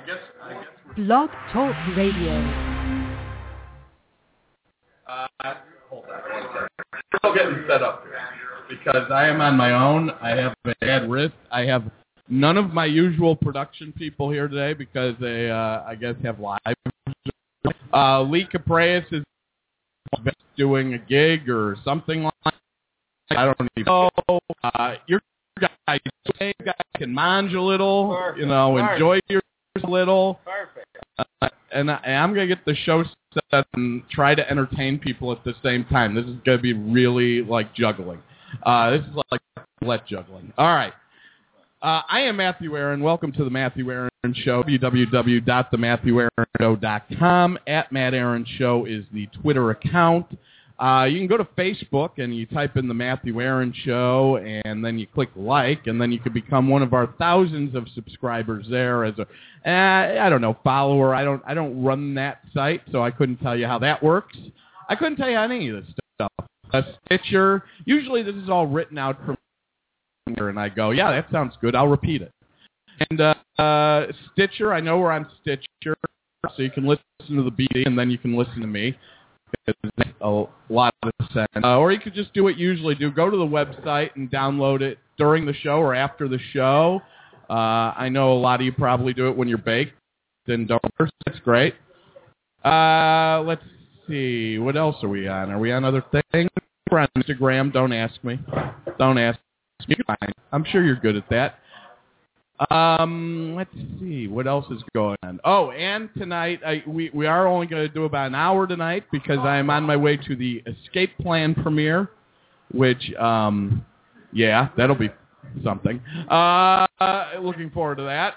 Blog Talk Radio. Hold on one second. Still getting set up here because I am on my own. I have a bad wrist. I have none of my usual production people here today because they, I guess, have live. Lee Caprias is doing a gig or something like that. I don't even know. Your guys can mange a little, Perfect. you know, Perfect. enjoy yours a little. Perfect. And I'm going to get the show set and try to entertain people at the same time. This is going to be really like juggling. This is like roulette juggling. All right. I am Matthew Aaron. Welcome to the Matthew Aaron Show. www.thematthewaaronshow.com. @MattAaronShow is the Twitter account. You can go to Facebook and you type in the Matthew Aaron Show, and then you click like, and then you can become one of our thousands of subscribers there as a, I don't know, follower. I don't run that site, so I couldn't tell you how that works. I couldn't tell you any of this stuff. Stitcher. Usually this is all written out from here, and I go, yeah, that sounds good. I'll repeat it. And Stitcher. I know we're on Stitcher, so you can listen to the BD, and then you can listen to me. A lot of sense. Or you could just do what you usually do. Go to the website and download it during the show or after the show. I know a lot of you probably do it when you're baked and don't. That's great. Let's see. What else are we on? Are we on other things? We're on Instagram. Don't ask me. Don't ask me. I'm sure you're good at that. Let's see. What else is going on? Oh, and tonight, we are only going to do about an hour tonight because I am on my way to the Escape Plan premiere, which, yeah, that'll be something. Looking forward to that.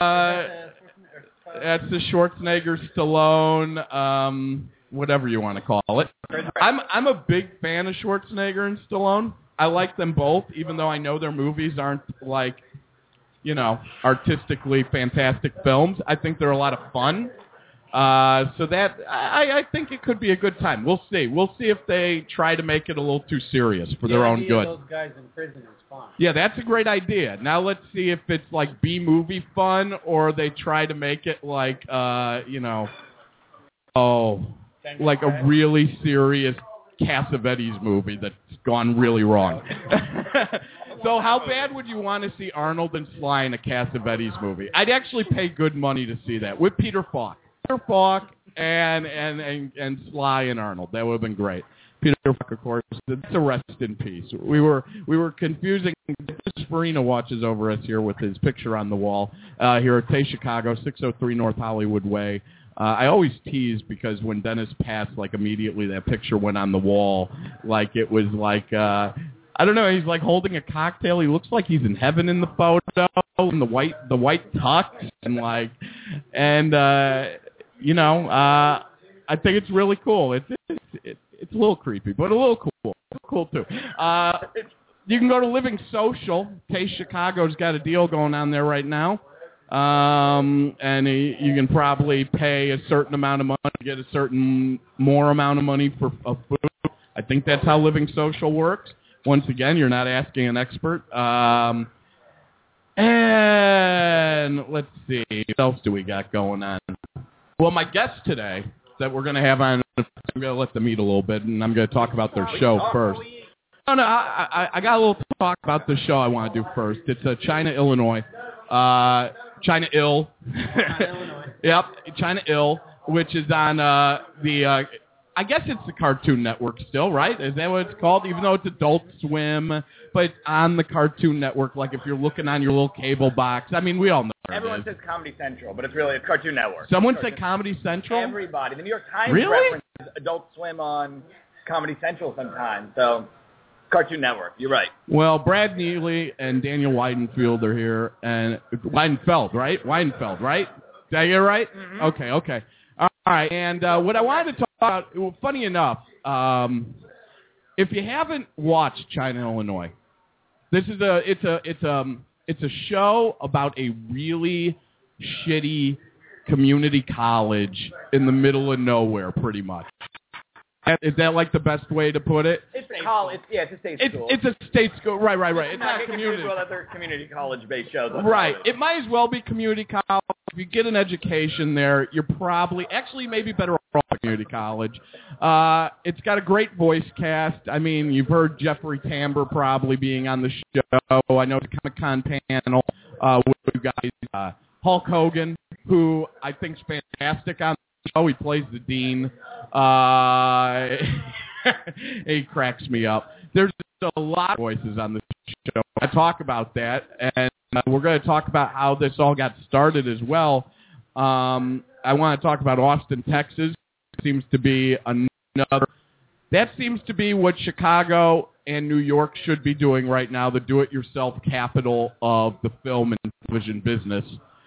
That's the Schwarzenegger, Stallone, whatever you want to call it. I'm a big fan of Schwarzenegger and Stallone. I like them both, even though I know their movies aren't like, you know, artistically fantastic films. I think they're a lot of fun. So that, I think it could be a good time. We'll see. We'll see if they try to make it a little too serious for their own good. Those guys in prison is fun. Yeah, that's a great idea. Now let's see if it's like B-movie fun or they try to make it like, you know, like a really serious Cassavetes movie that's gone really wrong. So how bad would you want to see Arnold and Sly in a Cassavetes movie? I'd actually pay good money to see that with Peter Falk. Peter Falk and Sly and Arnold. That would have been great. Peter Falk, of course. It's a rest in peace. We were confusing. Chris Farina watches over us here with his picture on the wall here at Tay Chicago, 603 North Hollywood Way. I always tease because when Dennis passed, like immediately that picture went on the wall, like it was like. I don't know. He's like holding a cocktail. He looks like he's in heaven in the photo, in the white tux, and you know, I think it's really cool. It's a little creepy, but a little cool. Cool too. You can go to Living Social. Taste Chicago's got a deal going on there right now, and you can probably pay a certain amount of money to get a certain more amount of money for food. I think that's how Living Social works. Once again, you're not asking an expert. And let's see, what else do we got going on? Well, my guest today that we're going to have on, I'm going to let them eat a little bit, and I'm going to talk about their show first. No, I got a little talk about the show I want to do first. It's China, Illinois. China Ill. Yep, China Ill, which is on the... I guess it's the Cartoon Network still, right? Is that what it's called? Even though it's Adult Swim, but it's on the Cartoon Network, like if you're looking on your little cable box. I mean, we all know Everyone says Comedy Central, but it's Cartoon Network. Someone say Comedy Central? Everybody. The New York Times really? references Adult Swim on Comedy Central sometimes, so Cartoon Network. You're right. Well, Brad Neely and Daniel Weidenfeld are here, and Weidenfeld, right? Weidenfeld, right? Did I get it right? Mm-hmm. Okay. All right, and what I wanted to talk about, well, funny enough, if you haven't watched China, Illinois, it's a show about a really shitty community college in the middle of nowhere, pretty much. Is that like the best way to put it? It's a college. Yeah, it's a state school. It's a state school. Right. It's not not community. Well, other community college-based shows. Right. It might as well be community college if you get an education there, you're probably actually maybe better off at community college. It's got a great voice cast. I mean, you've heard Jeffrey Tambor probably being on the show. I know the Comic-Con panel with you guys. Hulk Hogan, who I think's fantastic on the show. He plays the dean. He cracks me up. There's a lot of voices on the show. I talk about that, and we're going to talk about how this all got started as well. I want to talk about Austin, Texas. Seems to be another. That seems to be what Chicago and New York should be doing right now, the do-it-yourself capital of the film and television business.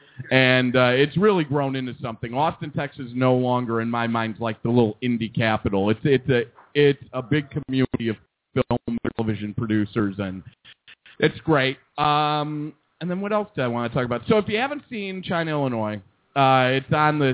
And it's really grown into something. Austin, Texas, no longer, in my mind, is like the little indie capital. It's a big community of film and television producers, and it's great. And then what else do I want to talk about? So if you haven't seen China, Illinois, it's on the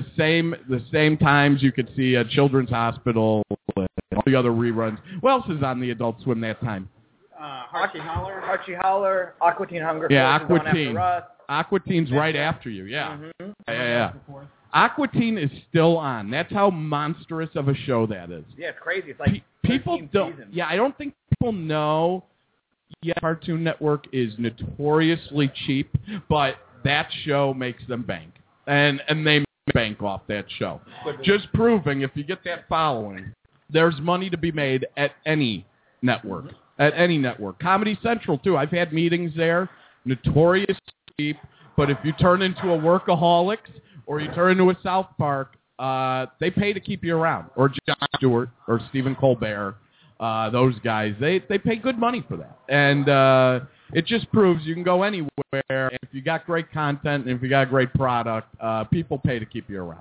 same times you could see a Children's Hospital and all the other reruns. What else is on the Adult Swim that time? Archie Holler, Aqua Teen Hunger Force. Yeah, Aqua is on Teen. after us. Aqua Teen's right after you, yeah. Mm-hmm. Yeah. Aqua Teen is still on. That's how monstrous of a show that is. Yeah, it's crazy. It's like people don't. seasons. Yeah, I don't think people know. Yeah, Cartoon Network is notoriously cheap, but that show makes them bank, and they bank off that show. Just proving if you get that following, there's money to be made at any network. At any network. Comedy Central too. I've had meetings there. Notoriously cheap, but if you turn into a Workaholics or you turn into a South Park, they pay to keep you around. Or Jon Stewart or Stephen Colbert, those guys, they pay good money for that. And it just proves you can go anywhere. And if you got great content and if you got a great product, people pay to keep you around.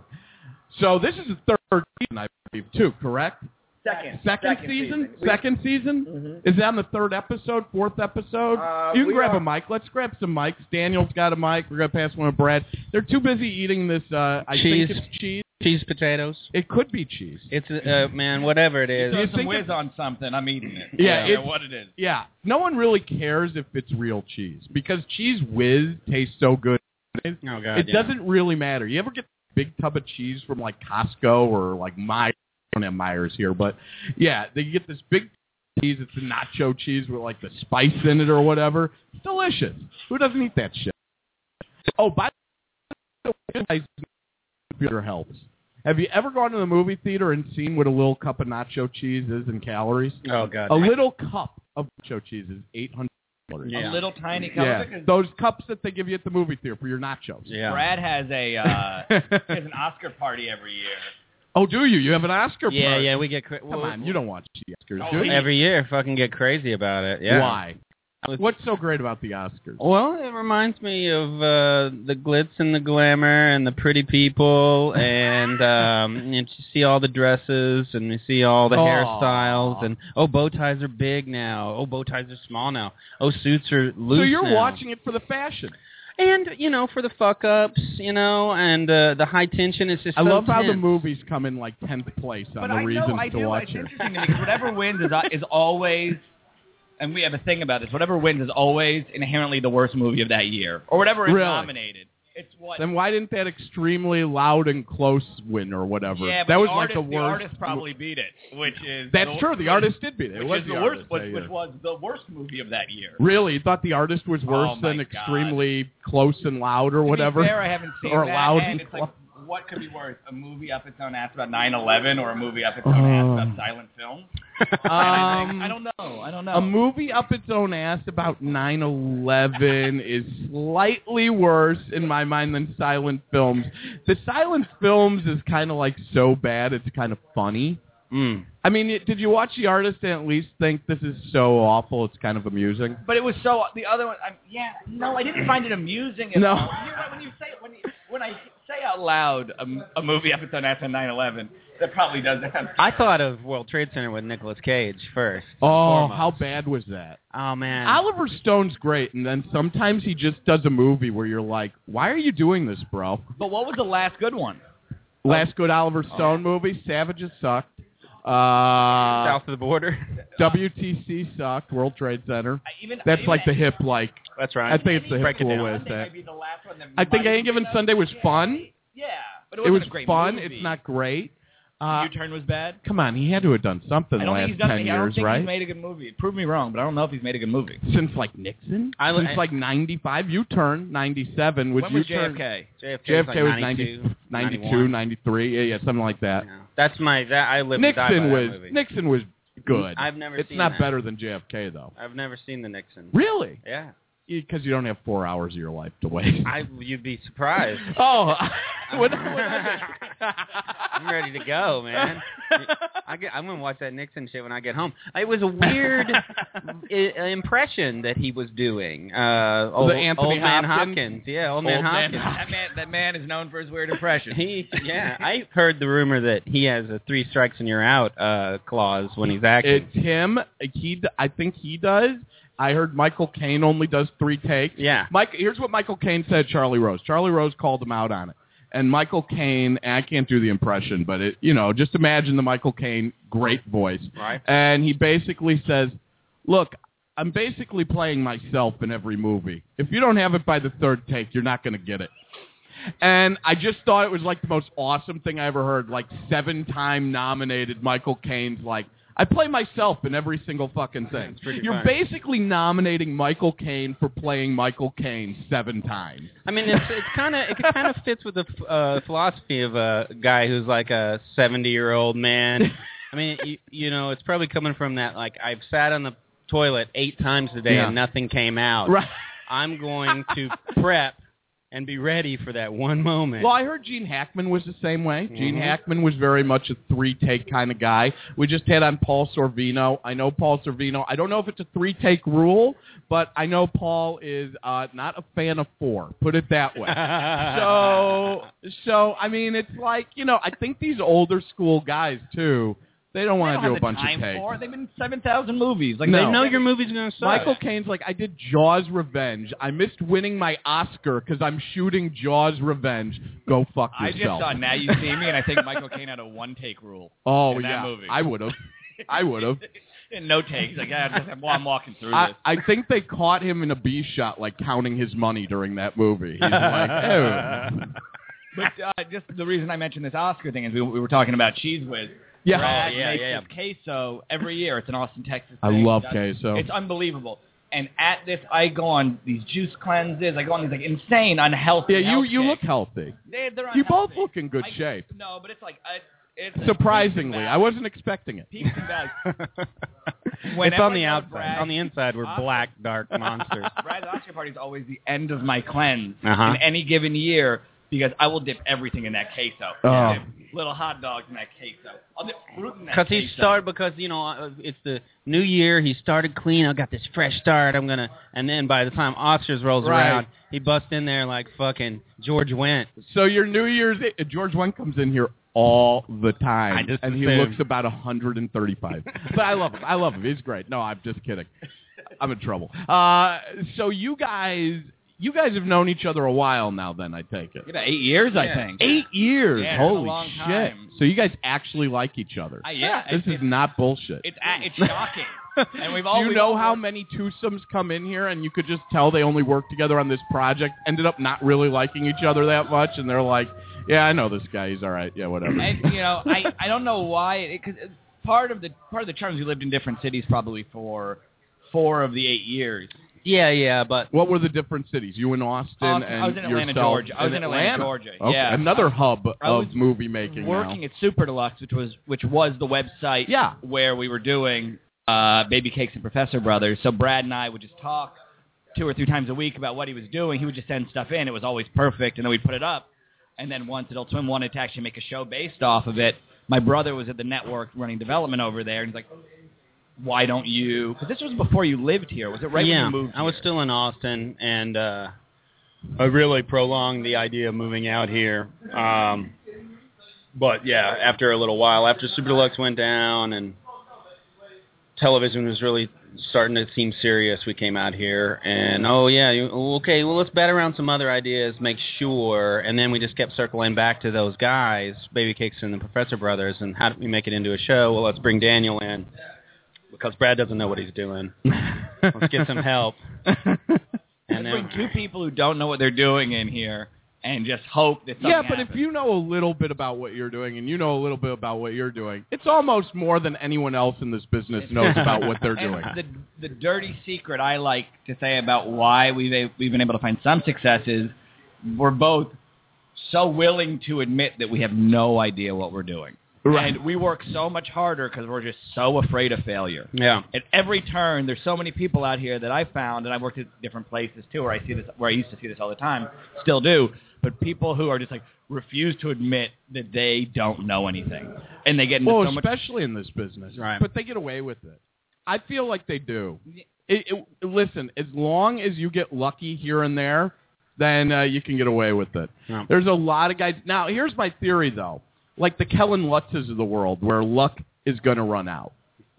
So this is the third season, I believe, too, correct? Second season? Second season? Mm-hmm. Is that on the third episode, fourth episode? You can grab a mic. Let's grab some mics. Daniel's got a mic. We're going to pass one to Brad. They're too busy eating this, I think it's cheese. Cheese potatoes. It could be cheese. It's, man, whatever it is. Throw some whiz on something, I'm eating it. Yeah, what it is. Yeah. No one really cares if it's real cheese because cheese whiz tastes so good. Oh, God, it doesn't really matter. You ever get a big tub of cheese from, like, Costco or, like, Meijer? I don't have Myers here, but yeah, they get this big cheese. It's a nacho cheese with like the spice in it or whatever. It's delicious. Who doesn't eat that shit? Oh, by the way, computer helps. Have you ever gone to the movie theater and seen what a little cup of nacho cheese is in calories? Oh, God. A little cup of nacho cheese is 800 calories. Yeah. A little tiny cup. Yeah, those cups that they give you at the movie theater for your nachos. Yeah. Brad has has an Oscar party every year. Oh, do you? You have an Oscar party? Yeah, we get... Come on, you don't watch the Oscars, do you? Every year, fucking get crazy about it, yeah. Why? What's so great about the Oscars? Well, it reminds me of the glitz and the glamour and the pretty people, and you see all the dresses, and you see all the hairstyles, and, bow ties are big now. Oh, bow ties are small now. Oh, suits are loose So you're now. watching it for the fashion. And, for the fuck-ups, and the high tension is just I so love how the tense. movies come in, like, 10th place on But the reasons I to do. watch It's it. interesting to me because whatever wins is always, and we have a thing about this, whatever wins is always inherently the worst movie of that year. Or whatever is nominated. It's what. Then why didn't that extremely loud and close win or whatever? Yeah, but that was the artist, like the worst. The artist probably beat it, which is... That's true. The artist did beat it. Which was is the the worst, artist, which was the worst movie of that year. Really? You thought the artist was worse than extremely close and loud or whatever? To be fair, I haven't seen or that, loud and it's close. like, what could be worse? A movie up its own ass about 9/11 or a movie up its own ass about silent film? I don't know. A movie up its own ass about 9/11 is slightly worse in my mind than silent films. The silent films is kind of like so bad it's kind of funny. I mean, did you watch The Artist and at least think this is so awful it's kind of amusing? But it was so... The other one... I didn't find it amusing at all. When I say out loud a movie up its own ass on 9/11, that probably does that. I thought of World Trade Center with Nicolas Cage first. Oh, how bad was that? Oh, man. Oliver Stone's great, and then sometimes he just does a movie where you're like, why are you doing this, bro? But what was the last good one? Last good Oliver Stone movie, Savages sucked. South of the border. WTC sucked. World Trade Center. That's like the hip, like. That's right. I think it's the hip cool way to say it. I think Any Given Sunday was fun. Yeah, but it was a great fun. movie. It's not great. U-Turn was bad. Come on, he had to have done something the last 10 years, I don't think right? he's made a good movie. Prove me wrong, but I don't know if he's made a good movie. Since like Nixon? Since like 95, U-Turn, 97. When was U-Turn? JFK? JFK was 92, 93, yeah, something like that. Yeah. That's I live and die by that movie. Nixon was good. I've never It's seen not that. better than JFK, though. I've never seen the Nixon. Really? Yeah. Because you don't have 4 hours of your life to waste. You'd be surprised. Oh, I'm ready to go, man. I'm gonna watch that Nixon shit when I get home. It was a weird impression that he was doing. Old Man Hopkins. Yeah, Old Man Hopkins. That man is known for his weird impression. I heard the rumor that he has a 3 strikes and you're out clause when he's acting. It's him. I think he does. I heard Michael Caine only does 3 takes. Yeah. Here's what Michael Caine said, Charlie Rose. Charlie Rose called him out on it. And Michael Caine, and I can't do the impression, but just imagine the Michael Caine great voice. Right. And he basically says, look, I'm basically playing myself in every movie. If you don't have it by the 3rd take, you're not going to get it. And I just thought it was like the most awesome thing I ever heard. Like 7-time nominated Michael Caine's like, I play myself in every single fucking thing. You're basically nominating Michael Caine for playing Michael Caine 7 times. I mean, it kind of fits with the philosophy of a guy who's like a 70-year-old man. I mean, it's probably coming from that, like, I've sat on the toilet 8 times a day and nothing came out. Right. I'm going to prep and be ready for that one moment. Well, I heard Gene Hackman was the same way. Gene Hackman was very much a 3-take kind of guy. We just had on Paul Sorvino. I know Paul Sorvino. I don't know if it's a 3-take rule, but I know Paul is not a fan of 4. Put it that way. So I mean, it's like, I think these older school guys, too, they don't want to do a bunch of takes. They've been 7,000 movies. Like, they know your movie's going to suck. Michael Caine's like, I did Jaws Revenge. I missed winning my Oscar because I'm shooting Jaws Revenge. Go fuck yourself. I just saw Now You See Me, and I think Michael Caine had a 1-take rule. Oh, in yeah. that movie. I would have. No takes. Like, I'm walking through this. I think they caught him in a B shot, like counting his money during that movie. He's like, ew. But just the reason I mentioned this Oscar thing is we were talking about Cheese Whiz. Yeah. Brad makes this queso every year. It's an Austin, Texas thing. I love queso. It's unbelievable. And at this, I go on these juice cleanses. I go on these like insane, unhealthy. Yeah, you look healthy. They're you both look in good shape. No, but it's like surprisingly, I wasn't expecting it. Peaks and valleys. It's on the outside. On the inside, we're black, dark monsters. Brad's Oscar party is always the end of my cleanse in any given year because I will dip everything in that queso. Oh. Dip little hot dogs in that queso. I'll dip fruit in that queso. Because it's the new year. He started clean. I got this fresh start. And then by the time Oscars rolls around, he busts in there like fucking George Wendt. So your New Year's, George Wendt comes in here all the time, and he looks about 135. But I love him. He's great. No, I'm just kidding. I'm in trouble. So you guys have known each other a while now, then, I take it. 8 years, I think. 8 years. Yeah, Holy it's a long shit. Time. So you guys actually like each other. This is not bullshit. It's shocking. And we've Do you know how many twosomes come in here and you cocould just tell they only worked together on this project, ended up not really liking each other that much, and they're like, yeah, I know this guy. He's all right. Yeah, whatever. And, I don't know why. Because part of the charm is we lived in different cities probably for 4 of the 8 years. Yeah, but what were the different cities? You in Austin and I was in Atlanta, yourself? Georgia. I was in Atlanta, Georgia. Okay. Yeah, another hub of movie making. Working at Super Deluxe, which was the website where we were doing Baby Cakes and Professor Brothers. So Brad and I would just talk 2 or 3 times a week about what he was doing. He would just send stuff in. It was always perfect, and then we'd put it up. And then once Adult Swim wanted to actually make a show based off of it, my brother was at the network running development over there, and he's like, why don't you? Because this was before you lived here. Was it right when you moved here? I was still in Austin, and I really prolonged the idea of moving out here. But, yeah, after a little while, after Super Deluxe went down and television was really starting to seem serious, we came out here and, okay, well, let's bat around some other ideas, make sure, and then we just kept circling back to those guys, Baby Cakes and the Professor Brothers, and how do we make it into a show? Well, let's bring Daniel in, because Brad doesn't know what he's doing. Let's get some help. And then bring two people who don't know what they're doing in here and just hope that something happens. If you know a little bit about what you're doing and you know a little bit about what you're doing, it's almost more than anyone else in this business knows about what they're doing. The dirty secret I like to say about why we've been able to find some success is we're both so willing to admit that we have no idea what we're doing. Right. And we work so much harder because we're just so afraid of failure. Yeah. At every turn, there's so many people out here that I found, and I've worked at different places too, where I used to see this all the time, still do. But people who are just like refuse to admit that they don't know anything, and they get into so much. Especially in this business, right? But they get away with it. I feel like they do. Listen, as long as you get lucky here and there, then you can get away with it. Yeah. There's a lot of guys. Now, here's my theory, though. Like the Kellen Lutzes of the world, where luck is going to run out,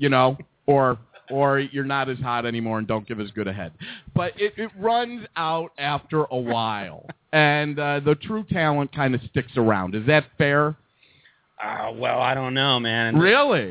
or you're not as hot anymore and don't give as good a head. But it runs out after a while, and the true talent kind of sticks around. Is that fair? Well, I don't know, man. Really?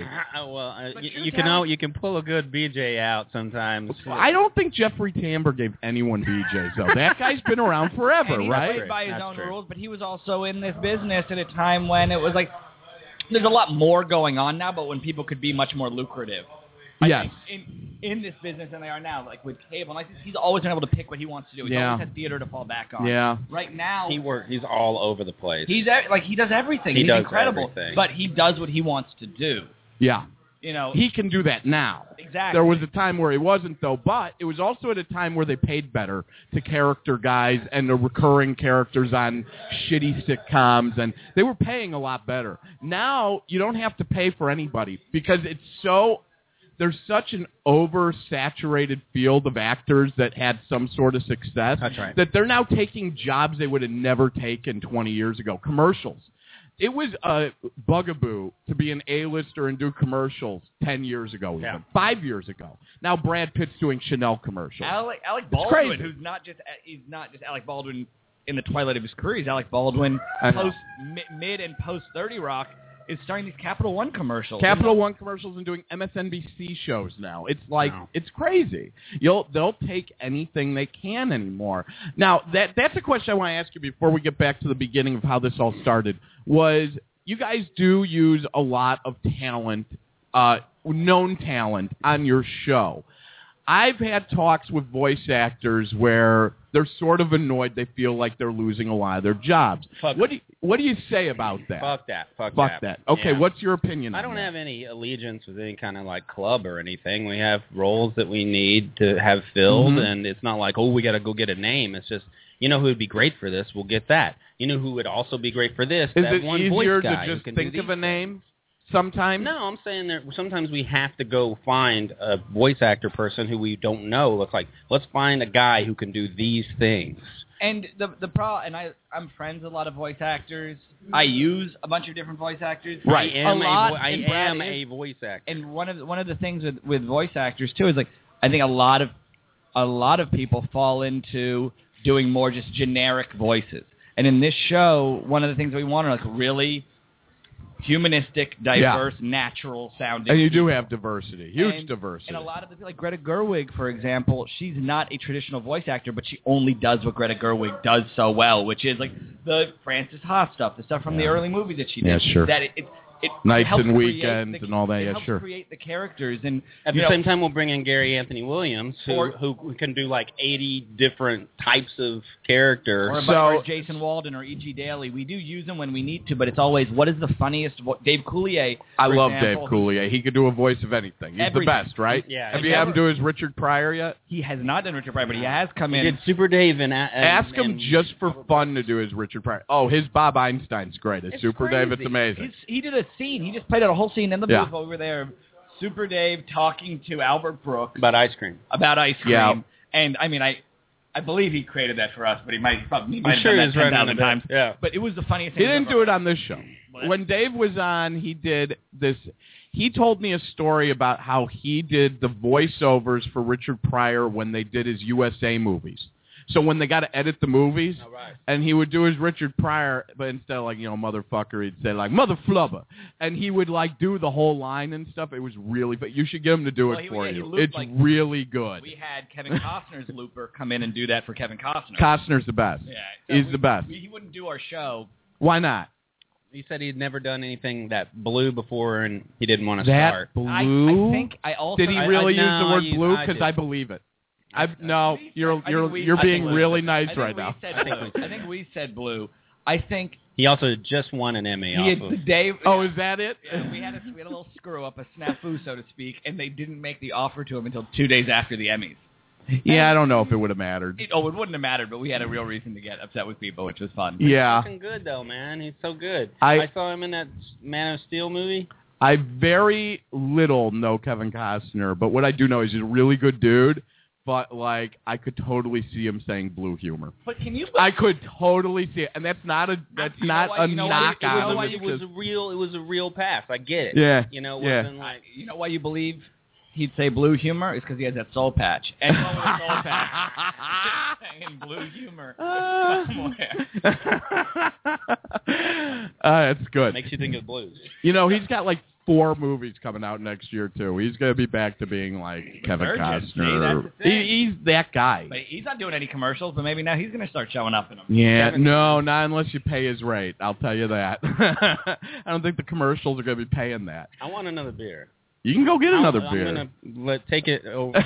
You can pull a good BJ out sometimes. I don't think Jeffrey Tambor gave anyone BJs, though. That guy's been around forever, and right? He played by his own rules, but he was also in this business at a time when it was like there's a lot more going on now, but when people could be much more lucrative. Yes. In this business than they are now, like with cable. Like he's always been able to pick what he wants to do. He always has theater to fall back on. Yeah. Right now, he's all over the place. He does everything. He's incredible. Everything. But he does what he wants to do. Yeah. He can do that now. Exactly. There was a time where he wasn't, though, but it was also at a time where they paid better to character guys and the recurring characters on shitty sitcoms, and they were paying a lot better. Now, you don't have to pay for anybody because there's such an oversaturated field of actors that had some sort of success. That's right. That they're now taking jobs they would have never taken 20 years ago. Commercials. It was a bugaboo to be an A-lister and do commercials 10 years ago, even 5 years ago. Now Brad Pitt's doing Chanel commercials. Alec Baldwin, who's not just Alec Baldwin in the twilight of his career. He's Alec Baldwin mid and post 30 Rock. Is starting these Capital One commercials. Capital One commercials and doing MSNBC shows now. It's like it's crazy. They'll take anything they can anymore. Now that's a question I want to ask you before we get back to the beginning of how this all started. Was you guys do use a lot of talent, known talent on your show? I've had talks with voice actors where they're sort of annoyed. They feel like they're losing a lot of their jobs. What do you say about that? Fuck that. Fuck that. Okay, what's your opinion on that? I don't have any allegiance with any kind of like club or anything. We have roles that we need to have filled, and it's not like, we got to go get a name. It's just, who would be great for this? We'll get that. Who would also be great for this? Is that it one easier voice guy to just who can think do of a these name? Sometimes? No, I'm saying that sometimes we have to go find a voice actor person who we don't know. It's like, let's find a guy who can do these things. And the problem, and I'm friends with a lot of voice actors. I use a bunch of different voice actors. Right. I am a voice actor. And one of the things with voice actors too is like I think a lot of people fall into doing more just generic voices. And in this show, one of the things that we want are like really humanistic, diverse, natural sounding. And you do have diversity, huge diversity. And a lot of the like Greta Gerwig, for example, she's not a traditional voice actor, but she only does what Greta Gerwig does so well, which is like the Frances Ha stuff, the stuff from the early movie that she did. Yeah, sure. That it Nights and Weekends and all that. It Yeah, helps sure. create the characters, and at the same time, we'll bring in Gary Anthony Williams, who can do like 80 different types of characters. Or Jason Walden or E.G. Daly. We do use them when we need to, but it's always what is the funniest. Dave Coulier. I love Dave Coulier. He could do a voice of anything. He's the best, right? Yeah. Have you had him do his Richard Pryor yet? He has not done Richard Pryor, but he has come in. He did Super Dave and ask him just for fun to do his Richard Pryor. Oh, his Bob Einstein's great. His Super crazy. Dave, it's amazing. He did a scene. He just played out a whole scene in the booth while we were there. Super Dave talking to Albert Brooks about ice cream. Yeah. And I mean, I believe he created that for us, but he might have done that right 10,000 times. Yeah. But it was the funniest thing. He didn't do it on this show. When Dave was on, he did this. he told me a story about how he did the voiceovers for Richard Pryor when they did his USA movies. So when they got to edit the movies, and he would do his Richard Pryor, but instead of like, motherfucker, he'd say like, mother flubber. And he would like do the whole line and stuff. It was really, but you should get him to do it for you. It's like, really good. We had Kevin Costner's looper come in and do that for Kevin Costner. Costner's the best. Yeah. He's the best. He wouldn't do our show. Why not? He said he'd never done anything that blue before, and he didn't want to that start. Blue? I think I also... Did he really use the word I blue? Because I believe it. No, you're being really nice right now. I think we said blue. I think he also just won an Emmy off of. Is that it? Yeah, we had a little screw up, a snafu, so to speak, and they didn't make the offer to him until 2 days after the Emmys. Yeah, I don't know if it would have mattered. It wouldn't have mattered, but we had a real reason to get upset with people, which was fun. Yeah. He's fucking good, though, man. He's so good. I saw him in that Man of Steel movie. I very little know Kevin Costner, but what I do know is he's a really good dude. But, like, I could totally see him saying blue humor. But can you... I could totally see it, and that's not a knock on him. It was a real pass. I get it. Yeah. It wasn't like... You know why you believe he'd say blue humor? It's because he has that soul patch. Anyone with a soul patch saying blue humor somewhere. That's good. Makes you think of blues. He's got, like, 4 movies coming out next year, too. He's going to be back to being, like, Kevin Costner. He's that guy. But he's not doing any commercials, but maybe now he's going to start showing up in them. Yeah, no, not unless you pay his rate. I'll tell you that. I don't think the commercials are going to be paying that. I want another beer. You can go get another beer. I'm going to take it over.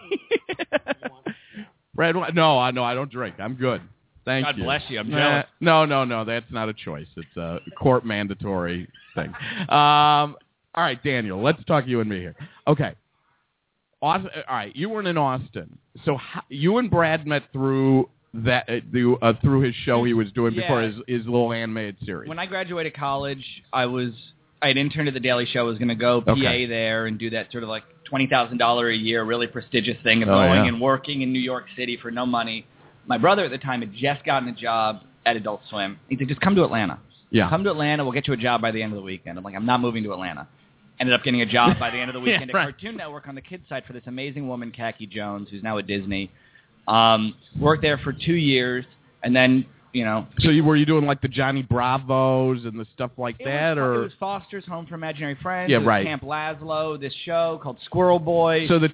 Brad, no, I don't drink. I'm good. Thank you. God bless you. I'm jealous. No, that's not a choice. It's a court mandatory thing. All right, Daniel, let's talk you and me here. Okay. All right, you weren't in Austin. So you and Brad met through that through his show he was doing before his little handmade series. When I graduated college, I had interned at the Daily Show. I was going to go PA there and do that sort of like $20,000 a year, really prestigious thing of going and working in New York City for no money. My brother at the time had just gotten a job at Adult Swim. He said, just come to Atlanta. Yeah. Come to Atlanta. We'll get you a job by the end of the weekend. I'm like, I'm not moving to Atlanta. Ended up getting a job by the end of the weekend at Cartoon Network on the kids side for this amazing woman, Khaki Jones, who's now at Disney. Worked there for 2 years, and then, So were you doing like the Johnny Bravos and the stuff like that? Or it was Foster's Home for Imaginary Friends. Yeah, it was Camp Laszlo, this show called Squirrel Boy. So the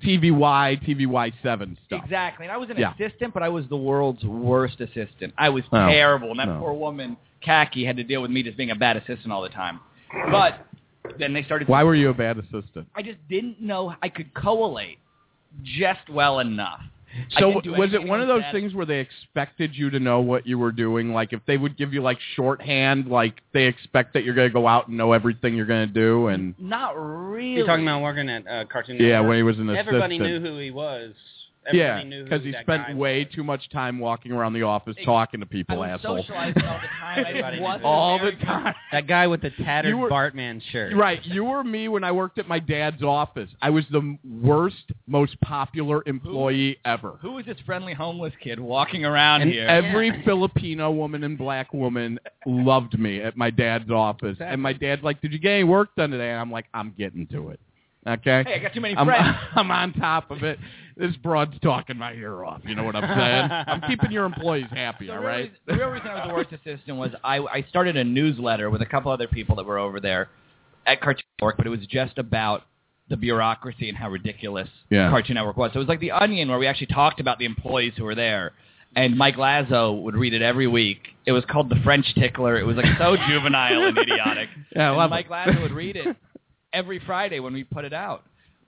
TVY7 stuff. Exactly. And I was an assistant, but I was the world's worst assistant. I was terrible, and that poor woman, Khaki, had to deal with me just being a bad assistant all the time. But then they started... Why were you a bad assistant? I just didn't know I could collate just well enough. So was it one of those things where they expected you to know what you were doing? Like if they would give you like shorthand, like they expect that you're going to go out and know everything you're going to do? And not really. You're talking about working at Cartoon Network? Yeah, when he was an assistant. Everybody knew who he was. Because he spent way too much time walking around the office talking to people, asshole. I was socializing all the time. All the time. That guy with the tattered Bartman shirt. Right. You were me when I worked at my dad's office. I was the worst, most popular employee ever. Who was this friendly homeless kid walking around here? Every Filipino woman and black woman loved me at my dad's office. Exactly. And my dad's like, did you get any work done today? And I'm like, I'm getting to it. Okay? Hey, I got too many friends. I'm on top of it. This broad's talking my ear off. You know what I'm saying? I'm keeping your employees happy, all right? The real reason I was the worst assistant was I started a newsletter with a couple other people that were over there at Cartoon Network, but it was just about the bureaucracy and how ridiculous Cartoon Network was. So it was like The Onion, where we actually talked about the employees who were there. And Mike Lazo would read it every week. It was called The French Tickler. It was like so juvenile and idiotic. Yeah, and Mike Lazo would read it every Friday when we put it out.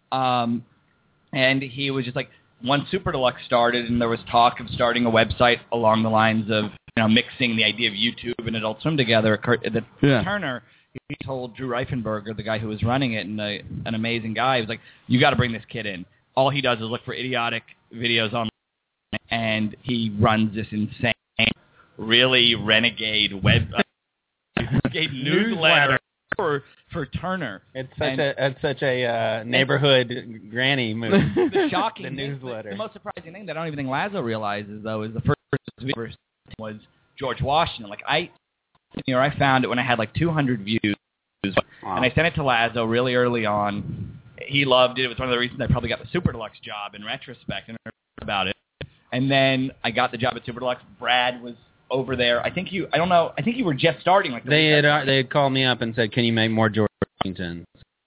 And he was just like, when Super Deluxe started and there was talk of starting a website along the lines of mixing the idea of YouTube and Adult Swim together at Turner, he told Drew Reifenberger, the guy who was running it and an amazing guy, he was like, you got to bring this kid in. All he does is look for idiotic videos online, and he runs this insane, really renegade newsletter for Turner. It's such a neighborhood granny move. The shocking the newsletter. The most surprising thing that I don't even think Lazo realizes though is the first video was George Washington. Like I found it when I had like 200 views. Wow. And I sent it to Lazo really early on. He loved it. It was one of the reasons I probably got the Super Deluxe job in retrospect and about it. And then I got the job at Super Deluxe. Brad was over there. I think you were just starting. They had called me up and said, "Can you make more George Washington?"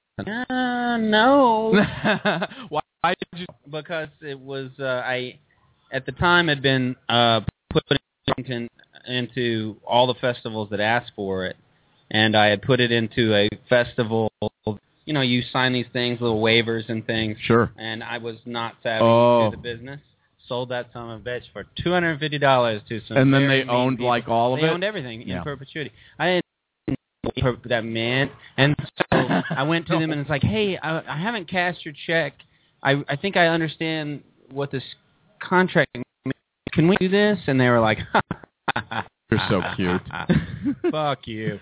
No. Why did you? Because it was I at the time had been putting into all the festivals that asked for it, and I had put it into a festival. You know, you sign these things, little waivers and things. Sure. And I was not savvy to the business. Sold that son of a bitch for $250 to some. And then they owned people. like all of they it. They owned everything in perpetuity. I didn't know what that meant, and so I went to them and it's like, hey, I haven't cashed your check. I think I understand what this contract means. Can we do this? And they were like, you're so cute. Fuck you.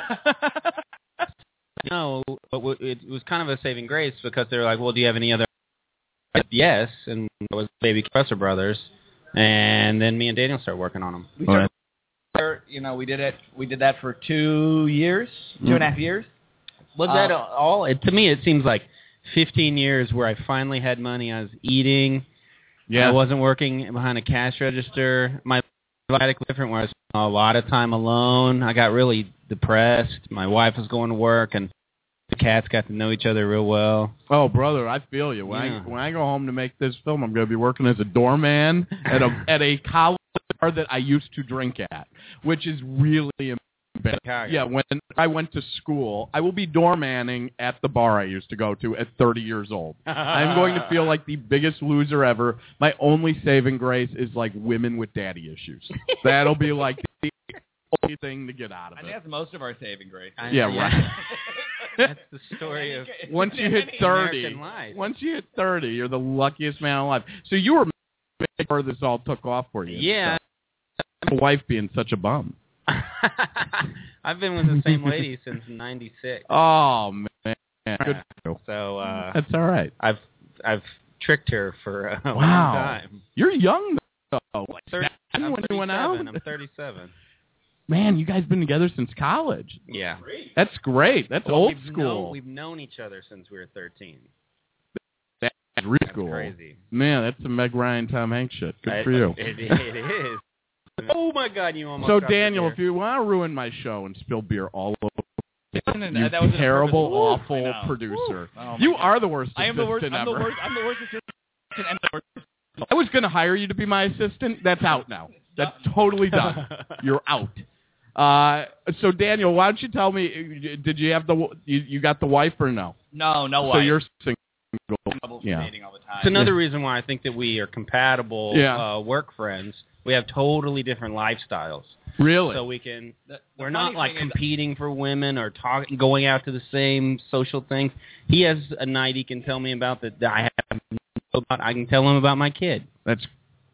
No, but it was kind of a saving grace because they were like, well, do you have any other? Yes, and it was Baby Professor Brothers, and then me and Daniel started working on them. We did that for 2 years, 2.5 years. Was that all? To me, it seems like 15 years where I finally had money. I was eating. Yeah. I wasn't working behind a cash register. My life was different where I spent a lot of time alone. I got really depressed. My wife was going to work, and the cats got to know each other real well. Oh, brother, I feel you. When I go home to make this film, I'm going to be working as a doorman at a college bar that I used to drink at, which is really embarrassing. Yeah, when I went to school, I will be doormanning at the bar I used to go to at 30 years old. I'm going to feel like the biggest loser ever. My only saving grace is like women with daddy issues. That'll be like the only thing to get out of it. I think that's most of our saving grace. Yeah, right. That's the story of once you hit 30. Once you hit 30, you're the luckiest man alive. So you were before this all took off for you. Yeah. So, wife being such a bum. I've been with the same lady since '96. Oh man, good. So that's all right. I've tricked her for a long time. You're young though. I'm when you went out. I'm 37. Man, you guys been together since college. Yeah. That's great. That's old school. We've known each other since we were 13. That's really cool. Crazy. Man, that's some Meg Ryan, Tom Hanks shit. Good for you. It is. Oh, my God, you almost So, Daniel, if you want to ruin my show and spill beer all over, you terrible, awful producer. Oh you God. Are the worst I am the worst. assistant I'm the ever. worst. I'm the worst assistant. And the worst. I was going to hire you to be my assistant. That's out now. That's totally done. You're out. So Daniel, why don't you tell me? Did you have you got the wife or no? No wife. So you're single. Yeah. Dating all the time. It's another reason why I think that we are compatible work friends. We have totally different lifestyles. Really? So we can. We're not like competing for women or going out to the same social things. He has a night he can tell me about that I have. I can tell him about my kid. That's.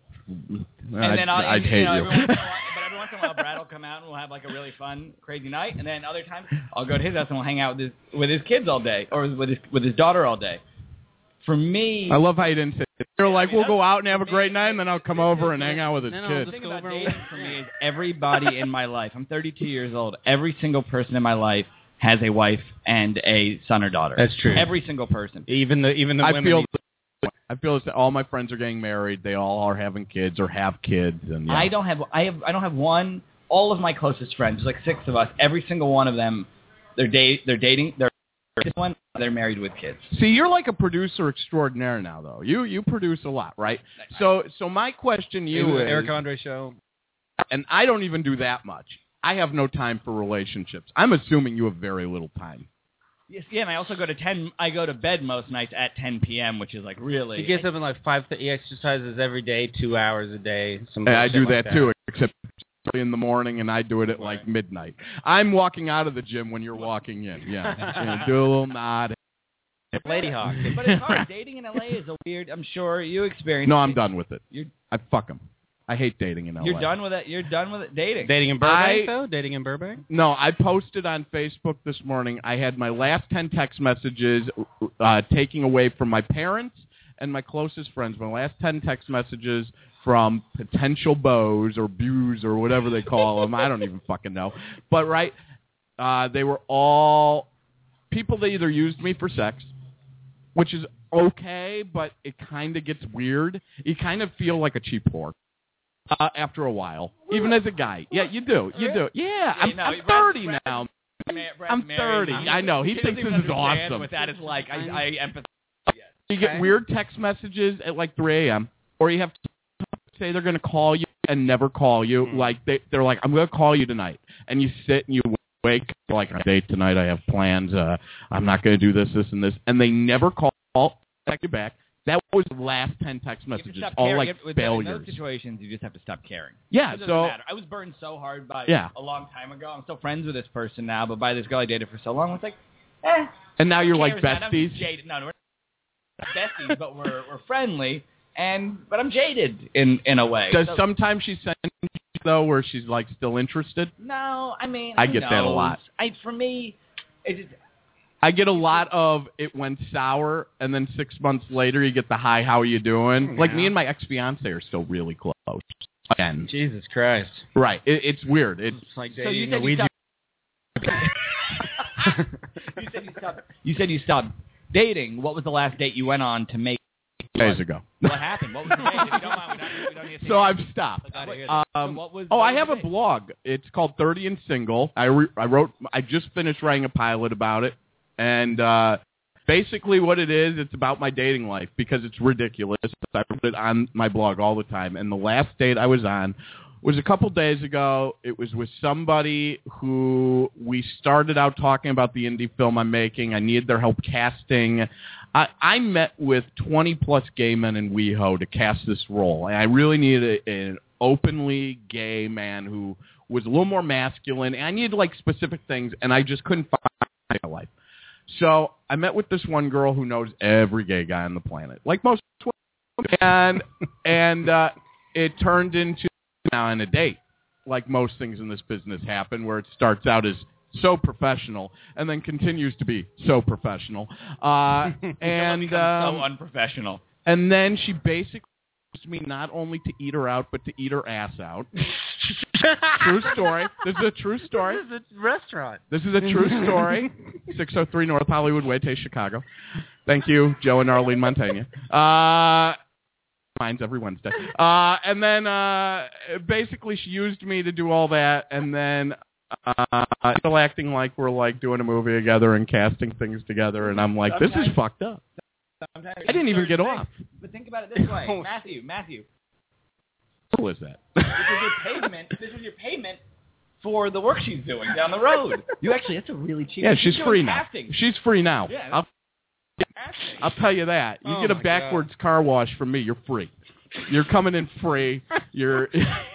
I'd hate you. Every once in a while, Brad will come out and we'll have like a really fun, crazy night. And then other times, I'll go to his house and we'll hang out with his kids all day, or with his daughter all day. For me, I love how you didn't say it. You're like, we'll go out and have a great night, and then I'll come over and hang out with his kids. The thing about dating for me is everybody in my life. I'm 32 years old. Every single person in my life has a wife and a son or daughter. That's true. Every single person. Even the women. I feel all my friends are getting married. They all are having kids or have kids, and I don't have one. All of my closest friends, there's like 6 of us. Every single one of them, they're dating. They're married with kids. See, you're like a producer extraordinaire now, though. You produce a lot, right? So my question to you is Eric Andre show, and I don't even do that much. I have no time for relationships. I'm assuming you have very little time. Yes, yeah, and I also go to bed most nights at 10 p.m., which is like really. He gets up at like 5:30. He exercises every day, 2 hours a day. I do that too, except in the morning, and I do it at like midnight. I'm walking out of the gym when you're walking in. Yeah, do a little nod. Lady Hawk. But it's hard. Dating in LA is a weird. I'm sure you experience. No, I'm done with it. I fuck them. I hate dating in LA. You're done with it. You're done with it. Dating. Dating in Burbank, though? Dating in Burbank? No, I posted on Facebook this morning. I had my last 10 text messages taking away from my parents and my closest friends. My last 10 text messages from potential beaux or beaux or whatever they call them. I don't even fucking know. But, they were all people that either used me for sex, which is okay, but it kind of gets weird. You kind of feel like a cheap whore after a while, even as a guy. Yeah, you do. You do. Yeah, I'm 30 now. I'm 30. I know. He thinks this is awesome. What that is like. I empathize. You get weird text messages at like 3 a.m., or you have to say they're going to call you and never call you. Like they're like, I'm going to call you tonight. And you sit and you wake, like, on a date tonight, I have plans. I'm not going to do this, and this. And they never call, text you back. That was the last 10 text messages, all like failures. In those situations, you just have to stop caring. Yeah, it doesn't matter. I was burned so hard by a long time ago. I'm still friends with this person now, but by this girl I dated for so long, it's like, And now you're like besties? No, we're not besties, but we're friendly, but I'm jaded in a way. Does sometimes she send you, though, where she's like still interested? No, I mean, I get that a lot. For me, it's just... I get a lot of it went sour, and then 6 months later you get the hi, how are you doing? Yeah. Like me and my ex-fiance are still really close. Again. Jesus Christ. Right. It's weird. It's like dating Luigi. You said you stopped dating. What was the last date you went on to make? Days ago. What happened? What was the date? If you don't mind, we don't need to so I've stopped. I have a blog. It's called 30 and Single. I just finished writing a pilot about it. And basically what it is, it's about my dating life because it's ridiculous. I put it on my blog all the time. And the last date I was on was a couple days ago. It was with somebody who we started out talking about the indie film I'm making. I needed their help casting. I met with 20-plus gay men in WeHo to cast this role. And I really needed an openly gay man who was a little more masculine. And I needed, like, specific things, and I just couldn't find my life. So I met with this one girl who knows every gay guy on the planet, like most women, and it turned into now on a date, like most things in this business happen, where it starts out as so professional and then continues to be so professional, and so unprofessional. And then she basically asked me not only to eat her out, but to eat her ass out. True story. This is a true story. This is a restaurant. This is a true story. 603 North Hollywood Way, Taste, Chicago. Thank you, Joe and Arlene Montaigne. Mine's every Wednesday. And then basically she used me to do all that, and then still acting like we're like doing a movie together and casting things together, and I'm like, this is fucked up. I didn't even get off. But think about it this way, Matthew. What is that? This is your payment for the work she's doing down the road. That's a really cheap. Yeah, she's free now. Casting. She's free now. Yeah, I'll tell you that. You get a backwards car wash from me, you're free. You're coming in free. You're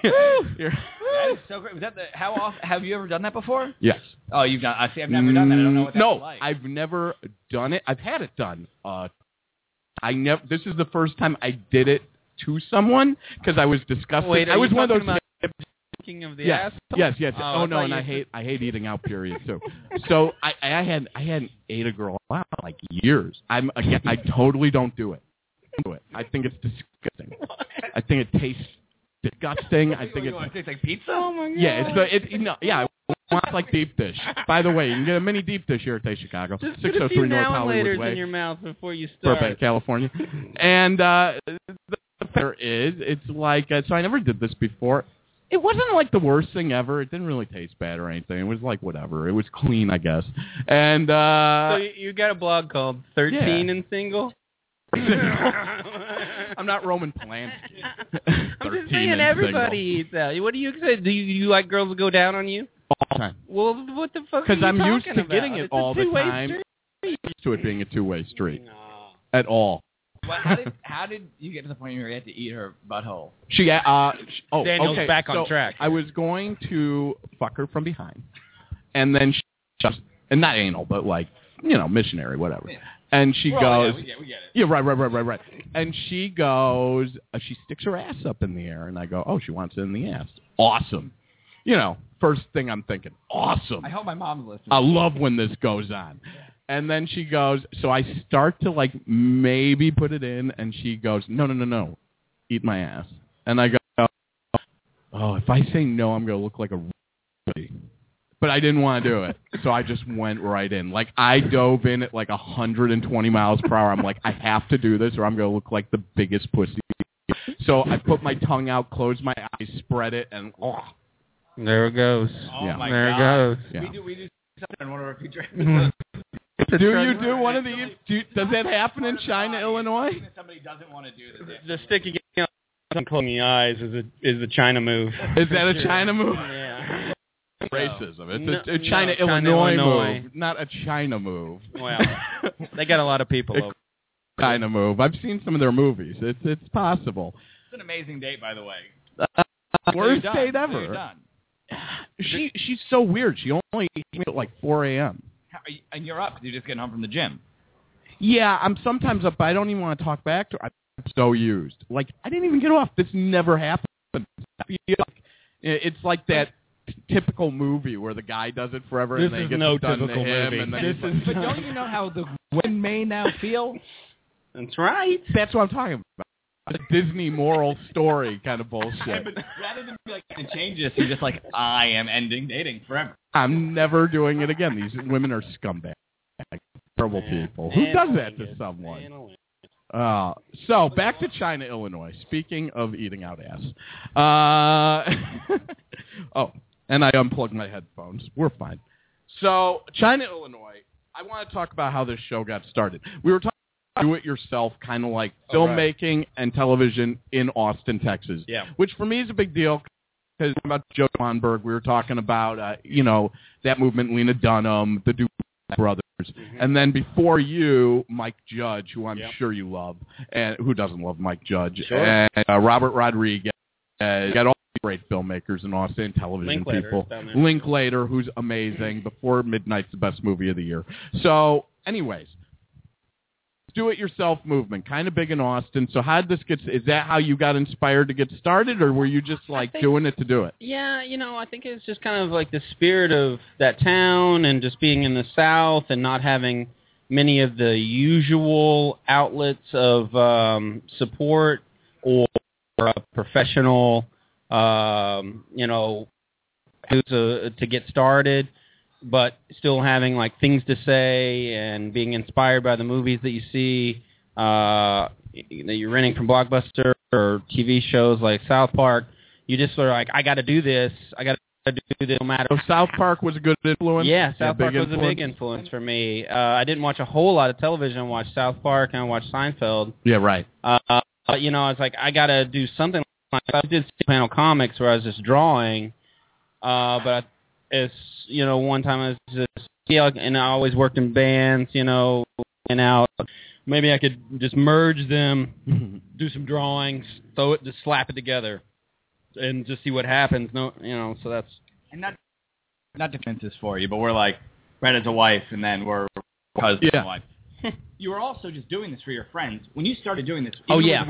That is so great. Was that how often have you ever done that before? Yes. Oh, you've done. I see. I've never done that. I don't know what that's like. No, I've never done it. I've had it done. This is the first time I did it to someone because I was disgusted. Wait, I was one of those. Thinking of the ass? Yes. Oh no, and I hate eating out. Period. Too. So I hadn't ate a girl out in like years. I totally don't do it. I think it's disgusting. I think it tastes disgusting. I think it tastes like pizza. Oh my god. Yeah, I want like deep dish. By the way, you can get a mini deep dish here at Taste Chicago. Just 603 North Hollywood Way. In your mouth before you start. Burbank, California. And it's like so I never did this before. It wasn't like the worst thing ever. It didn't really taste bad or anything. It was like whatever. It was clean, I guess. And so you got a blog called 13 and Single? I'm not Roman Polanski. I'm just saying everybody eats out. What do you say? Do you like girls to go down on you? All the time. Well, what the fuck are you talking about? Because I'm used to getting it it's all the time. I'm used to it being a two-way street. No. At all. Well, how did you get to the point where you had to eat her butthole? Daniel's back on track. I was going to fuck her from behind, and then and not anal, but like missionary, whatever. Yeah. And she goes, we get it. Yeah, right. And she goes, she sticks her ass up in the air, and I go, oh, she wants it in the ass. Awesome. First thing I'm thinking, awesome. I hope my mom's listening. I love when this goes on. And then she goes, so I start to like maybe put it in, and she goes, no, eat my ass. And I go, oh, if I say no, I'm going to look like a but I didn't want to do it, so I just went right in. Like, I dove in at like 120 miles per hour. I'm like, I have to do this, or I'm going to look like the biggest pussy. So I put my tongue out, closed my eyes, spread it, and there it goes. Oh yeah. my there God. it goes. Yeah. We do something in one of our future episodes. Do you do one of these? Does that happen in China, Illinois? Somebody doesn't want to do this. The sticking out and closing the eyes is the China move. Is that a China move? Yeah. Racism. It's a China, Illinois move, not a China move. Well, they got a lot of people over. China move. I've seen some of their movies. It's possible. It's an amazing date, by the way. Worst So date you're ever. done. She's so weird. She only came at like 4 a.m. And you're up because you're just getting home from the gym. Yeah, I'm sometimes up, but I don't even want to talk back to her. I'm so used. Like, I didn't even get off. This never happened. It's like that typical movie where the guy does it forever and then gets no done to typical him. movie. And then But don't you know how the women may now feel? That's right. That's what I'm talking about. A Disney moral story kind of bullshit. But rather than be like, I change this, you're just like, I am ending dating forever. I'm never doing it again. These women are scumbags. Terrible people. Who does that to someone? So, back to China, Illinois. Speaking of eating out ass. Oh, and I unplugged my headphones. We're fine. So, China, Illinois, I want to talk about how this show got started. We were talking about do-it-yourself, kind of like filmmaking and television in Austin, Texas. Yeah. Which for me is a big deal. Because about Joe Swanberg, we were talking about, that movement, Lena Dunham, the Duplass brothers. Mm-hmm. And then before you, Mike Judge, who I'm sure you love, and who doesn't love Mike Judge, sure. And Robert Rodriguez. Got all these great filmmakers in Austin, television people. Linklater, who's amazing. Before Midnight's the best movie of the year. So, anyways. Do-it-yourself movement, kind of big in Austin. So how did this get? Is that how you got inspired to get started, or were you just doing it to do it? Yeah, I think it's just kind of like the spirit of that town and just being in the South and not having many of the usual outlets of support or a professional, to get started. But still having like things to say and being inspired by the movies that you see that you're renting from Blockbuster or TV shows like South Park, you just sort of like, I got to do this. I got to do this no matter. So South Park was a good influence? Yeah, South Park was a big influence for me. I didn't watch a whole lot of television. I watched South Park and I watched Seinfeld. Yeah, right. But, I was like, I got to do something like I did panel comics where I was just drawing, but it's, one time I was just, and I always worked in bands, and out. Maybe I could just merge them, do some drawings, just slap it together, and just see what happens. No, so that's. And not defenses for you, but we're like Brenda's a wife, and then we're cousins and wife. You were also just doing this for your friends. When you started doing this,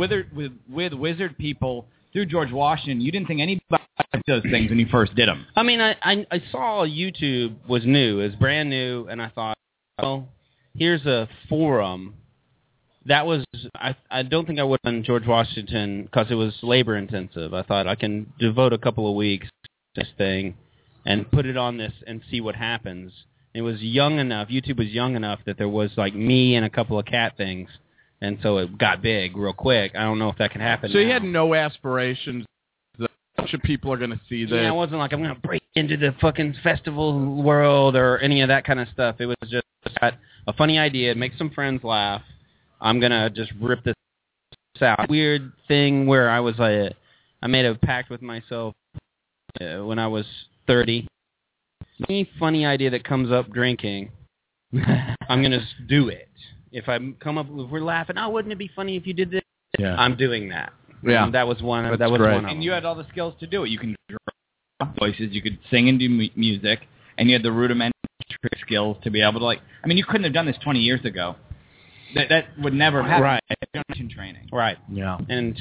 with Wizard People through George Washington, you didn't think anybody did those things when you first did them. I mean, I saw YouTube was new, it was brand new, and I thought, well, here's a forum. That was, I don't think I would have done George Washington because it was labor intensive. I thought I can devote a couple of weeks to this thing and put it on this and see what happens. It was young enough, YouTube was young enough that there was like me and a couple of cat things. And so it got big real quick. I don't know if that can happen So now. you had no aspirations that a bunch of people are going to see this? Yeah, it wasn't like I'm going to break into the fucking festival world or any of that kind of stuff. It was just a funny idea, make some friends laugh. I'm going to just rip this out. Weird thing where I was I made a pact with myself when I was 30. Any funny idea that comes up drinking, I'm going to do it. If we're laughing, wouldn't it be funny if you did this? Yeah. I'm doing that. Yeah. And that was one. That's that was great. one of them. And you had all the skills to do it. You can draw voices, you could sing and do music, and you had the rudimentary skills to be able to you couldn't have done this 20 years ago. That would never have happened. Right. Generation training. Right. Yeah. And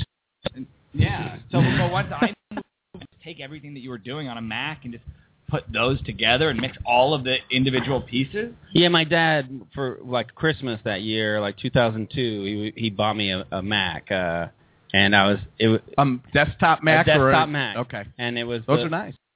yeah. So once I take everything that you were doing on a Mac and just put those together and mix all of the individual pieces? Yeah, my dad, for Christmas that year, 2002, he bought me a Mac, and desktop Mac? A desktop Mac. Okay. And it was those are nice.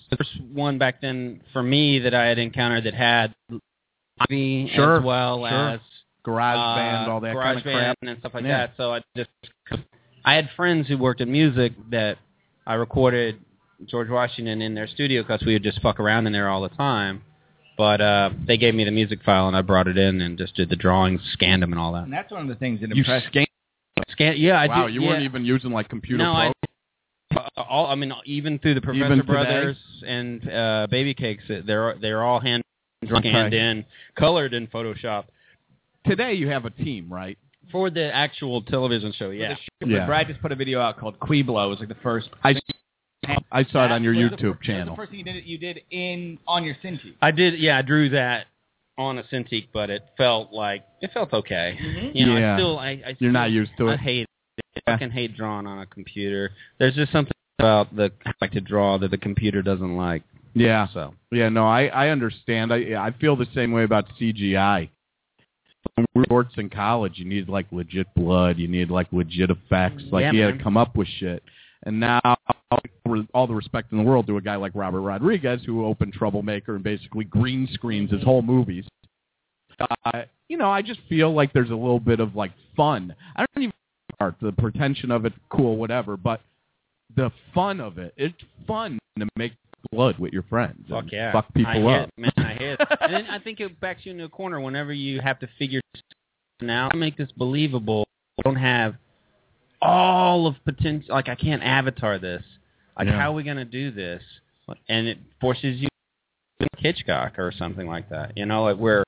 There's one back then for me that I had encountered that had as well as Garage Band, all that kind of crap, and stuff like that. So I had friends who worked in music that I recorded George Washington in their studio because we would just fuck around in there all the time. But they gave me the music file, and I brought it in and just did the drawings, scanned them, and all that. And that's one of the things that you impressed Yeah, I did. Wow, you weren't even using like computer programs? I mean, even through the Professor Brothers and Baby Cakes, they're all hand scanned in, colored in Photoshop. Today you have a team, right? For the actual television show, yeah. Brad just put a video out called Quiblo. It was like the first. I saw it on your YouTube channel. The first thing you did on your Cintiq. I did, yeah. I drew that on a Cintiq, but it felt okay. Mm-hmm. You know, yeah. You're not used to it. I hate it. I fucking hate drawing on a computer. There's just something about I like to draw that the computer doesn't like. Yeah. So. Yeah. No, I understand. I feel the same way about CGI. When we were sports in college, you need like legit blood. You need like legit effects. Like you had to come up with shit. And now, all the respect in the world to a guy like Robert Rodriguez, who opened Troublemaker and basically green screens his whole movies. You know, I just feel like there's a little bit of like fun. I don't even art, the pretension of it, cool, whatever, but the fun of it. It's fun to make blood with your friends. Fuck yeah. Fuck people up. Man, I hate it. And then I think it backs you into a corner whenever you have to figure out to make this believable. I don't have all of potential. Like, I can't avatar this. Like, how are we going to do this? And it forces you to Hitchcock or something like that. You know, like where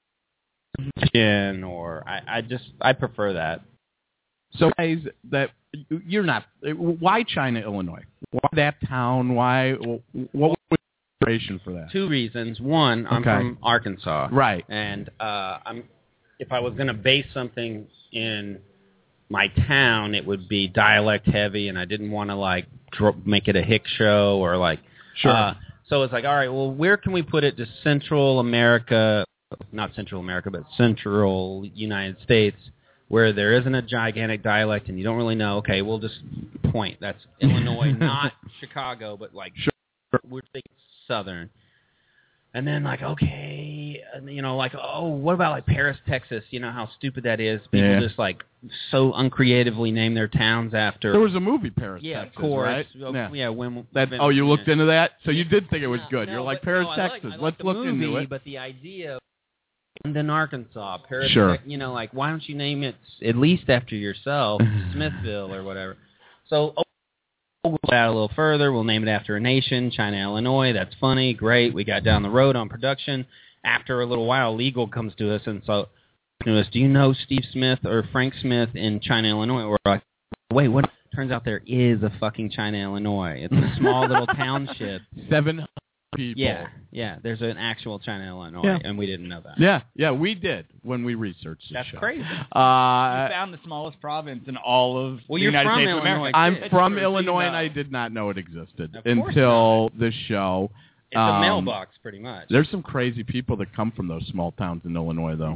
or I prefer that. So guys, that you're not. Why China, Illinois? Why that town? Why? What was the inspiration for that? 2 reasons. One, I'm from Arkansas, right? And if I was going to base something in my town, it would be dialect heavy, and I didn't want to like make it a hick show or like. Sure. So it's like, all right, well, where can we put it? Just Central America, not Central America, but Central United States, where there isn't a gigantic dialect and you don't really know. Okay, we'll just point. That's Illinois, not Chicago, but like we're thinking Southern. And then like, okay, you know, like, oh, what about like Paris, Texas? You know how stupid that is. People just like so uncreatively name their towns after. There was a movie, Paris, Texas, of course. Right? Yeah, you looked into that? So you did think it was good. You're like, Paris, Texas. I Let's look into it. But the idea of London, Arkansas, Paris, sure. You know, like, why don't you name it at least after yourself, Smithville or whatever? So we'll go out a little further. We'll name it after a nation, China, Illinois. That's funny. Great. We got down the road on production. After a little while, legal comes to us and so to us, do you know Steve Smith or Frank Smith in China, Illinois? We're like, wait, what? Turns out there is a fucking China, Illinois. It's a small little township. 700 people. Yeah. There's an actual China, Illinois, and we didn't know that. Yeah, we did when we researched the That's show. crazy. You found the smallest province in all of the United States of America. I'm from Illinois, and I did not know it existed until this show. It's a mailbox, pretty much. There's some crazy people that come from those small towns in Illinois, though.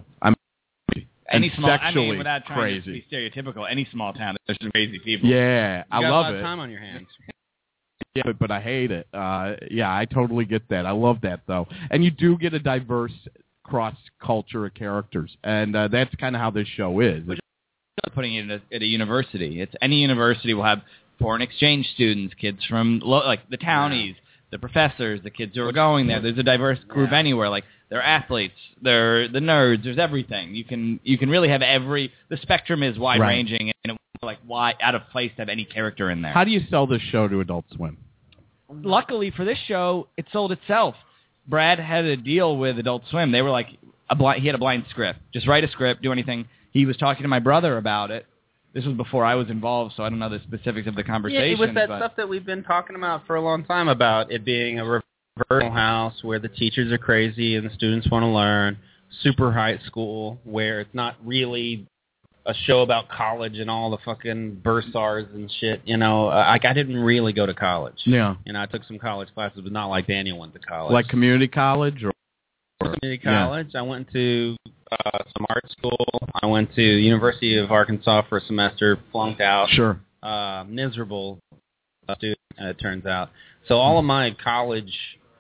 Without trying to be stereotypical, any small town, there's some crazy people. Yeah, I love it. You got a lot of time on your hands. Yeah, but I hate it. I totally get that. I love that, though. And you do get a diverse cross-culture of characters, and that's kind of how this show is. Putting it at a university. Any university will have foreign exchange students, kids from like the townies, the professors, the kids who are going there. There's a diverse group anywhere. Like they're athletes, they're the nerds. There's everything. You can really have the spectrum is wide ranging, and it like why out of place to have any character in there. How do you sell this show to Adult Swim? Luckily for this show, it sold itself. Brad had a deal with Adult Swim. They were like he had a blind script. Just write a script, do anything. He was talking to my brother about it. This was before I was involved, so I don't know the specifics of the conversation. Yeah, it was that stuff that we've been talking about for a long time about it being a reversal house where the teachers are crazy and the students want to learn. Super high school where it's not really a show about college and all the fucking bursars and shit. You know, I didn't really go to college. Yeah. You know, I took some college classes, but not like Daniel went to college. Like community college or community college. I went to some art school. I went to University of Arkansas for a semester, flunked out. Sure. Miserable student, it turns out. So all of my college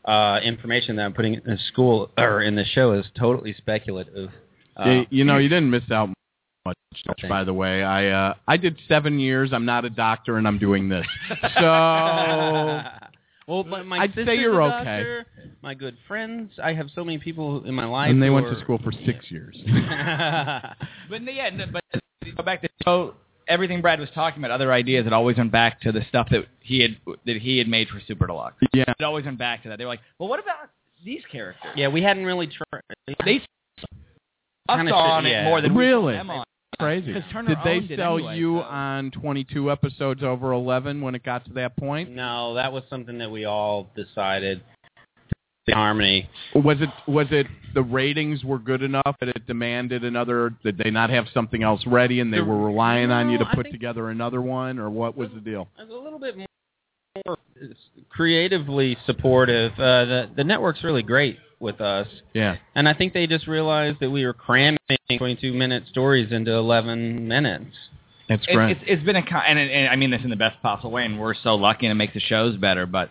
information that I'm putting in the school or in the show is totally speculative. You didn't miss out much, by the way. I did 7 years. I'm not a doctor, and I'm doing this. So, well, my I'd say you're okay. My good friends. I have so many people in my life. And they went to school for 6 years. But go back to everything Brad was talking about, other ideas, it always went back to the stuff that he had made for Super Deluxe. Yeah. It always went back to that. They were like, well, what about these characters? Yeah, we hadn't really tried. They sucked on it more than really? we put them on. Crazy. Did they sell you on 22 episodes over 11 when it got to that point? No, that was something that we all decided. Harmony. Was it the ratings were good enough that it demanded another? Did they not have something else ready and they were relying on you to put together another one, or what was the deal? It was a little bit more creatively supportive. The network's really great with us. Yeah. And I think they just realized that we were cramming 22-minute stories into 11 minutes. That's great. It's been and I mean this in the best possible way, and we're so lucky, and it makes the shows better, but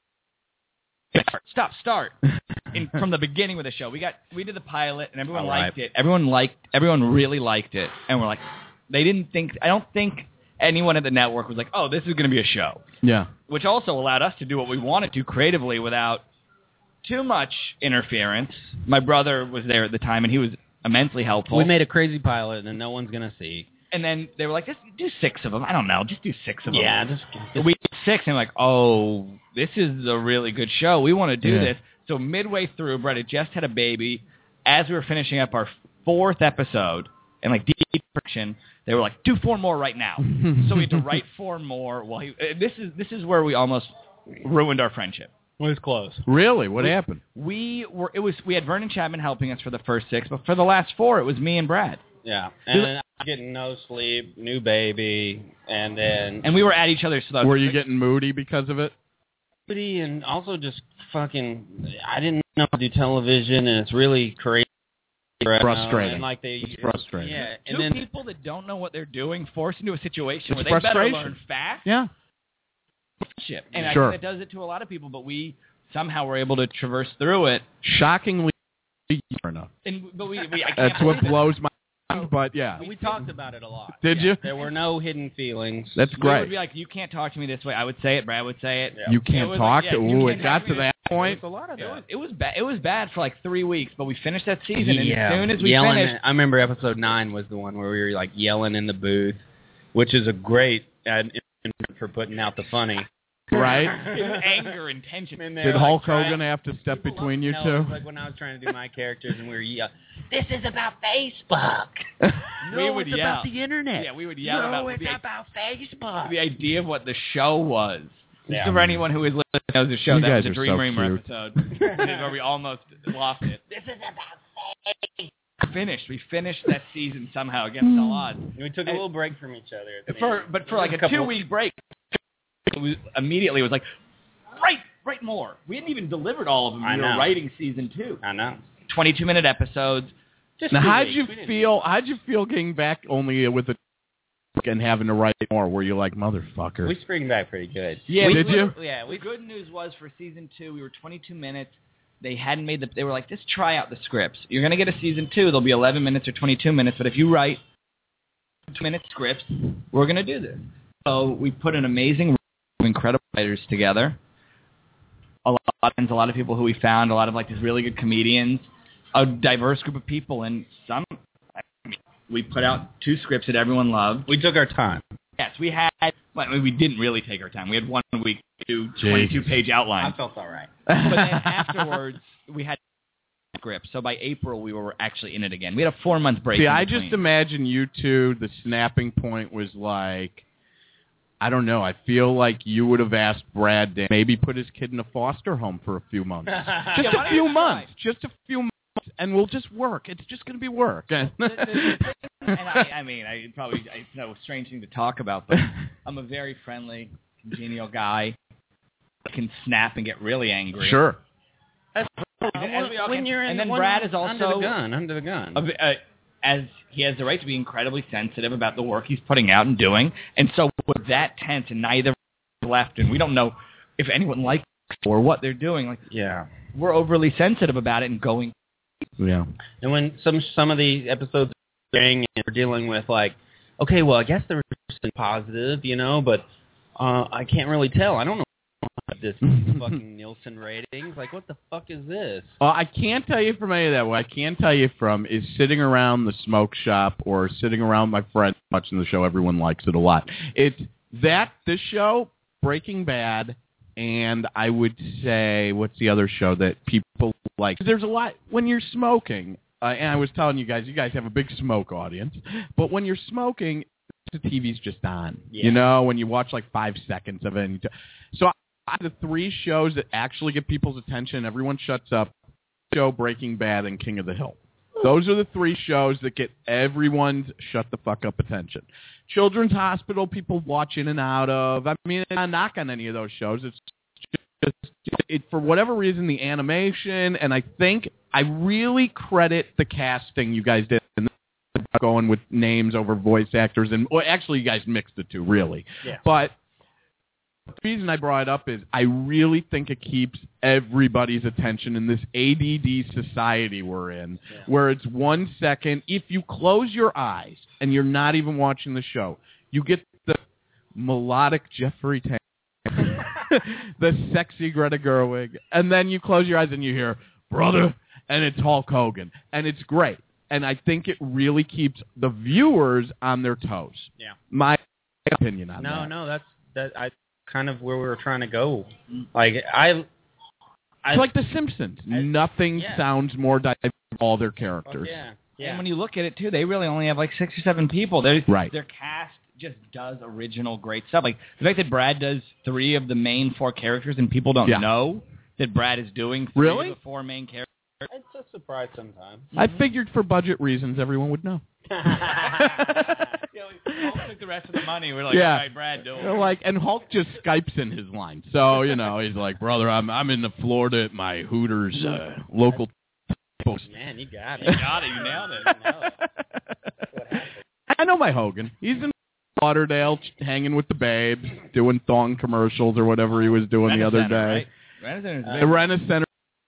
start from the beginning with the show. We did the pilot, and everyone liked it. Everyone really liked it, and we're like, I don't think anyone at the network was like, oh, this is going to be a show. Yeah. Which also allowed us to do what we wanted to creatively without too much interference. My brother was there at the time, and he was immensely helpful. We made a crazy pilot that no one's going to see. And then they were like, just do 6 of them. I don't know, just do 6 of them. Yeah, we did 6, and like, oh, this is a really good show. We want to do this. So midway through, Brett had just had a baby. As we were finishing up our 4th episode, and like deep friction, they were like, do 4 more right now. So we had to write 4 more. Well, this is where we almost ruined our friendship. It was close. Really? What happened? We had Vernon Chapman helping us for the first 6, but for the last 4, it was me and Brad. Yeah, and I was getting no sleep, new baby, and we were at each other's throats. Were you getting moody because of it? Moody, and also just fucking, I didn't know how to do television, and it's really crazy. Frustrating. And like it's frustrating. Yeah, and then people that don't know what they're doing forced into a situation where they frustration. better learn fast. Yeah. And sure. I think that does it to a lot of people, but we somehow were able to traverse through it. Shockingly enough. But I can't That's what believe it. blows my mind, but yeah. We talked about it a lot. Did you? There were no hidden feelings. That's We great. would be like, you can't talk to me this way. I would say it. Brad would say it. Yeah. You can't talk to. you Ooh, can't it got talk to me that point. There's a lot of that. It was bad. It was bad for like 3 weeks, but we finished that season, and Yeah. as soon as we yelling finished, I remember episode 9 was the one where we were like yelling in the booth, which is a great for putting out the funny. Right? anger and tension. And Did Hulk Hogan have to step between you No, two? it was like when I was trying to do my characters and we were yelling, this is about Facebook. We would it's yell. about the internet. Yeah, we would yell no, about it's about Facebook. the idea of what the show was. Yeah. So for anyone who is listening knows the show, You that guys was a are Dream so Reamer cute. episode where we almost lost it. This is about Facebook. We finished that season somehow against all odds. We took a little break from each other. At the end. For like a 2-week break, it was like, write more. We hadn't even delivered all of them. We were writing season 2. I know. 22-minute episodes. Now, how'd you feel getting back only with the and having to write more? Were you like, motherfucker? We spring back pretty good. Yeah, Did you? Yeah. The good news was for season 2, we were 22 minutes. They hadn't made they were like, just try out the scripts. You're going to get a season 2. There'll be 11 minutes or 22 minutes, but if you write 2-minute scripts, we're going to do this. So we put an amazing room of incredible writers together. A lot of people who we found, a lot of like these really good comedians, a diverse group of people, and we put out 2 scripts that everyone loved. We took our time. Yes, we had. Well, we didn't really take our time. We had 1 week to 22-page outlines. I felt all right. But then afterwards, we had scripts. So by April, we were actually in it again. We had a 4-month break. See, in I between. just imagine you two, the snapping point was like, I don't know, I feel like you would have asked Brad to maybe put his kid in a foster home for a few months. Just a few months. Just a few months. And we'll just work. It's just going to be work. And it's a strange thing to talk about, but I'm a very friendly, congenial guy. I can snap and get really angry. Sure. And then Brad is also under the gun. As he has the right to be incredibly sensitive about the work he's putting out and doing, and so with that tense, and neither left, and we don't know if anyone likes or what they're doing. Like, Yeah. we're overly sensitive about it and going. Yeah. And when some of the episodes are and we're dealing with like, okay, well, I guess there was something positive, but I can't really tell. I don't know about this fucking Nielsen ratings. Like, what the fuck is this? I can't tell you from any of that. What I can tell you from is sitting around the smoke shop or sitting around my friends watching the show. Everyone likes it a lot. It's this show, Breaking Bad, and I would say, what's the other show that people like? There's a lot when you're smoking. And I was telling you guys have a big smoke audience. But when you're smoking, the TV's just on. Yeah. When you watch like 5 seconds of it. So the 3 shows that actually get people's attention, everyone shuts up, show Breaking Bad and King of the Hill. Those are the 3 shows that get everyone's shut the fuck up attention. Children's Hospital, people watch in and out of. I mean, I'm not knock on any of those shows. It's just for whatever reason, the animation, and I think I really credit the casting you guys did. Going with names over voice actors, and actually you guys mixed the two, really. Yeah. But the reason I brought it up is I really think it keeps everybody's attention in this ADD society we're in, where it's 1 second. If you close your eyes and you're not even watching the show, you get the melodic Jeffrey Tambor, the sexy Greta Gerwig, and then you close your eyes and you hear, brother, and it's Hulk Hogan, and it's great. And I think it really keeps the viewers on their toes. Yeah. My opinion on that. No, that's kind of where we were trying to go. Like it's like The Simpsons. Nothing sounds more diverse than all their characters. Yeah. And when you look at it too, they really only have like 6 or 7 people. Their cast just does original great stuff. Like the fact that Brad does 3 of the main 4 characters and people don't know that Brad is doing 3 of the 4 main characters. It's a surprise sometimes. I figured for budget reasons everyone would know. We all took the rest of the money. We're like, all right, Brad, do it. And Hulk just Skypes in his line. So, he's like, brother, I'm in Florida at my Hooters local. Man, you got it. You nailed it. I know my Hogan. He's in Lauderdale hanging with the babes, doing thong commercials or whatever he was doing the other day. Right? The Rena-Center.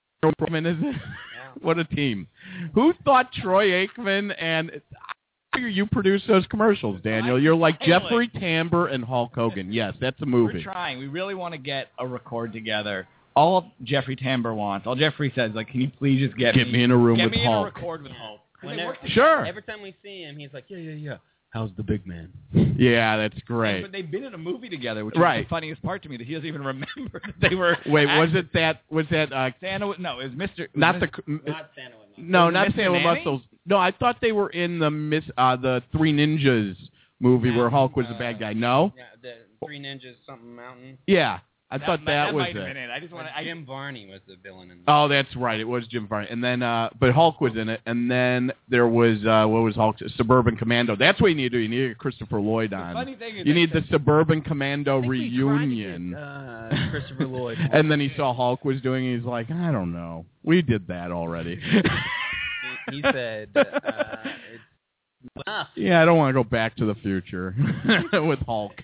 What a team. Who thought Troy Aikman and you produce those commercials, Daniel? You're like Jeffrey Tambor and Hulk Hogan. Yes, that's a movie. We're trying. We really want to get a record together. All Jeffrey Tambor wants, all Jeffrey says, like, can you please just get me in a room with Hulk? Get me in a record with Hulk. Sure. Every time we see him, he's like, yeah. How's the big man? Yeah, that's great. But they've been in a movie together, which is the funniest part to me, that he doesn't even remember that they were. Wait, was that Santa? No, it was Mr. Not Santa. No, not Santa with Muscles. No, I thought they were in the Three Ninjas movie where Hulk was the bad guy. No. Yeah, the Three Ninjas something mountain. Yeah. I thought that was it. I just want Jim Varney was the villain in that. Oh, that's right. It was Jim Varney. And then, but Hulk was in it. And then there was, what was Hulk? Suburban Commando. That's what you need to do. You need to get Christopher Lloyd on. The funny thing is you need the Suburban Commando reunion. Christopher Lloyd. And then he saw Hulk was doing it. He's like, I don't know. We did that already. he said, it's enough. Yeah, I don't want to go back to the future with Hulk.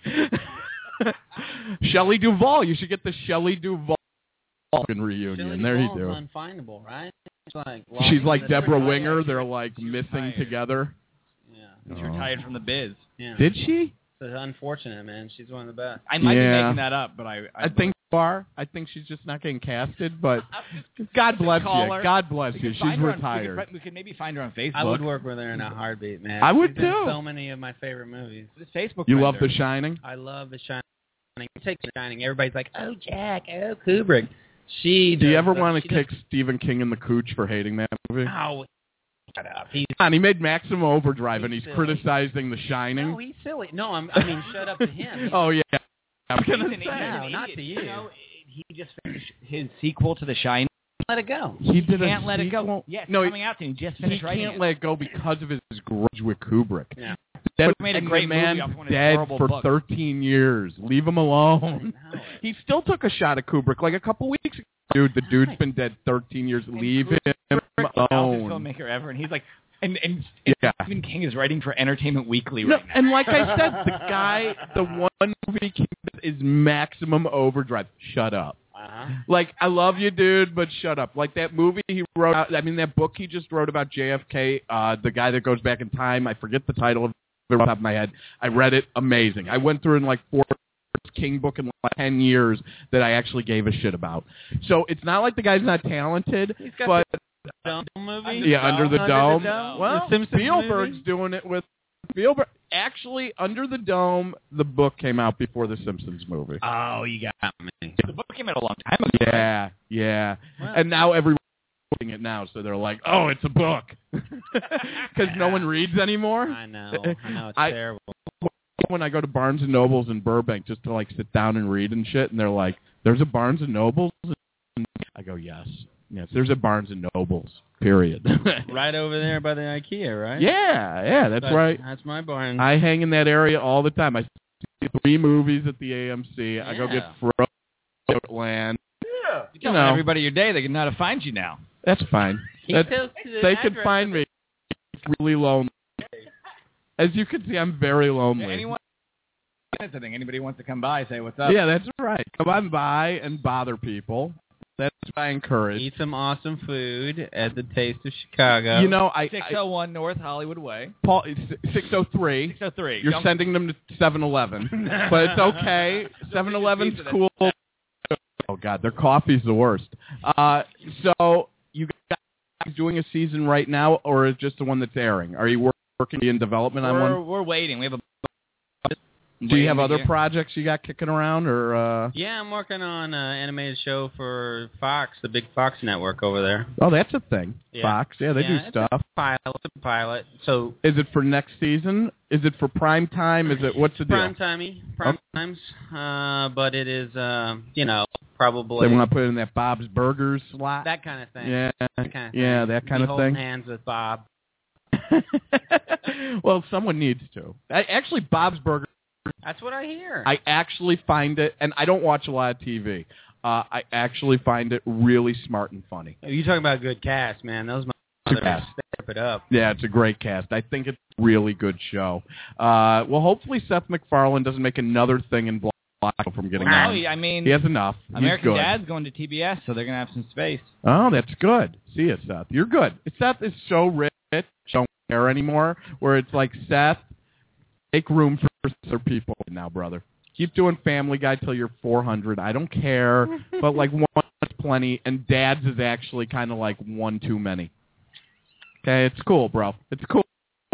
Shelley Duvall. You should get the Shelley Duvall reunion. Shelley there Duvall's you go. unfindable, right? She's like Deborah Winger. They're like missing together. Yeah. She's retired from the biz. Yeah. Did she? It's unfortunate, man. She's one of the best. I might be making that up, but I think far. I think she's just not getting casted, but God bless you. God bless you. She's retired. We could maybe find her on Facebook. I would work with her in a heartbeat, man. I would She's in too. So many of my favorite movies. This Facebook. You love The Shining? I love The Shining. Take The Shining. Everybody's like, oh, Jack, oh, Kubrick. Do you ever want to kick Stephen King in the cooch for hating that movie? Oh, shut up. He made Maximum Overdrive, and he's criticizing The Shining. No, he's silly. No, I mean, shut up to him. Oh, yeah. I'm going to say. No, not to you. He just finished his sequel to The Shining. Let it go. He can't let it go. Yes, no, coming out soon. Just finished writing He can't let it go because of his grudge with Kubrick. Yeah. That made a great man movie off one of his dead horrible for books. 13 years. Leave him alone. He still took a shot at Kubrick like a couple weeks ago. Dude, the dude's been dead 13 years. Leave him alone. Filmmaker ever, and he's like, and Stephen King is writing for Entertainment Weekly right now. And like I said, the one movie is Maximum Overdrive. Shut up. Wow. Like, I love you, dude, but shut up. Like that movie he wrote, that book he just wrote about JFK, the guy that goes back in time. I forget the title of it off the top of my head. I read it. Amazing. I went through in like 4 King book in like 10 years that I actually gave a shit about. So it's not like the guy's not talented, but Dome movie? Yeah, Under the Dome. Well, Spielberg's doing it with Spielberg. Actually, Under the Dome, the book came out before the Simpsons movie. Oh, you got me. The book came out a long time ago. Yeah. Well, and now everyone's reading it now, so they're like, oh, it's a book. Because no one reads anymore. I know, it's terrible. When I go to Barnes & Nobles in Burbank just to like sit down and read and shit, and they're like, there's a Barnes & Nobles? I go, yes, there's a Barnes & Nobles, period. Right over there by the IKEA, right? Yeah, that's right. That's my barn. I hang in that area all the time. I see 3 movies at the AMC. Yeah. I go get frozen land. Yeah. You tell everybody your day. They can know how to find you now. That's fine. They could find me. Really lonely. As you can see, I'm very lonely. Anybody wants to come by, say what's up. Yeah, that's right. Come on by and bother people. That's what I encourage. Eat some awesome food at the Taste of Chicago. 601 North Hollywood Way. Paul, 603. 603. You're sending them to 7-Eleven. But it's okay. 7-Eleven's cool. Oh, God, their coffee's the worst. So you guys doing a season right now, or is it just the one that's airing? Are you working in development on one? We're waiting. We have Do you have other projects you got kicking around, or? Yeah, I'm working on an animated show for Fox, the big Fox network over there. Oh, that's a thing. Yeah. Fox, yeah, they do stuff. It's a pilot. So, is it for next season? Is it for prime time? Is it what's the deal? Prime times. But it is, probably. They want to put it in that Bob's Burgers slot. That kind of thing. Yeah, that kind of thing. Holding hands with Bob. Well, someone needs to. Actually, Bob's Burgers. That's what I hear. I actually find it, and I don't watch a lot of TV. I actually find it really smart and funny. You talking about a good cast, man? Those motherfuckers step it up. Yeah, it's a great cast. I think it's a really good show. Well, hopefully Seth MacFarlane doesn't make another thing in Block from getting on. I mean, he has enough. American Dad's going to TBS, so they're going to have some space. Oh, that's good. See you, Seth. You're good. Seth is so rich, don't care anymore, where it's like, Seth, make room for other people now, brother. Keep doing Family Guy till you're 400. I don't care, but like one is plenty, and Dad's is actually kind of like one too many. Okay, it's cool, bro. It's cool.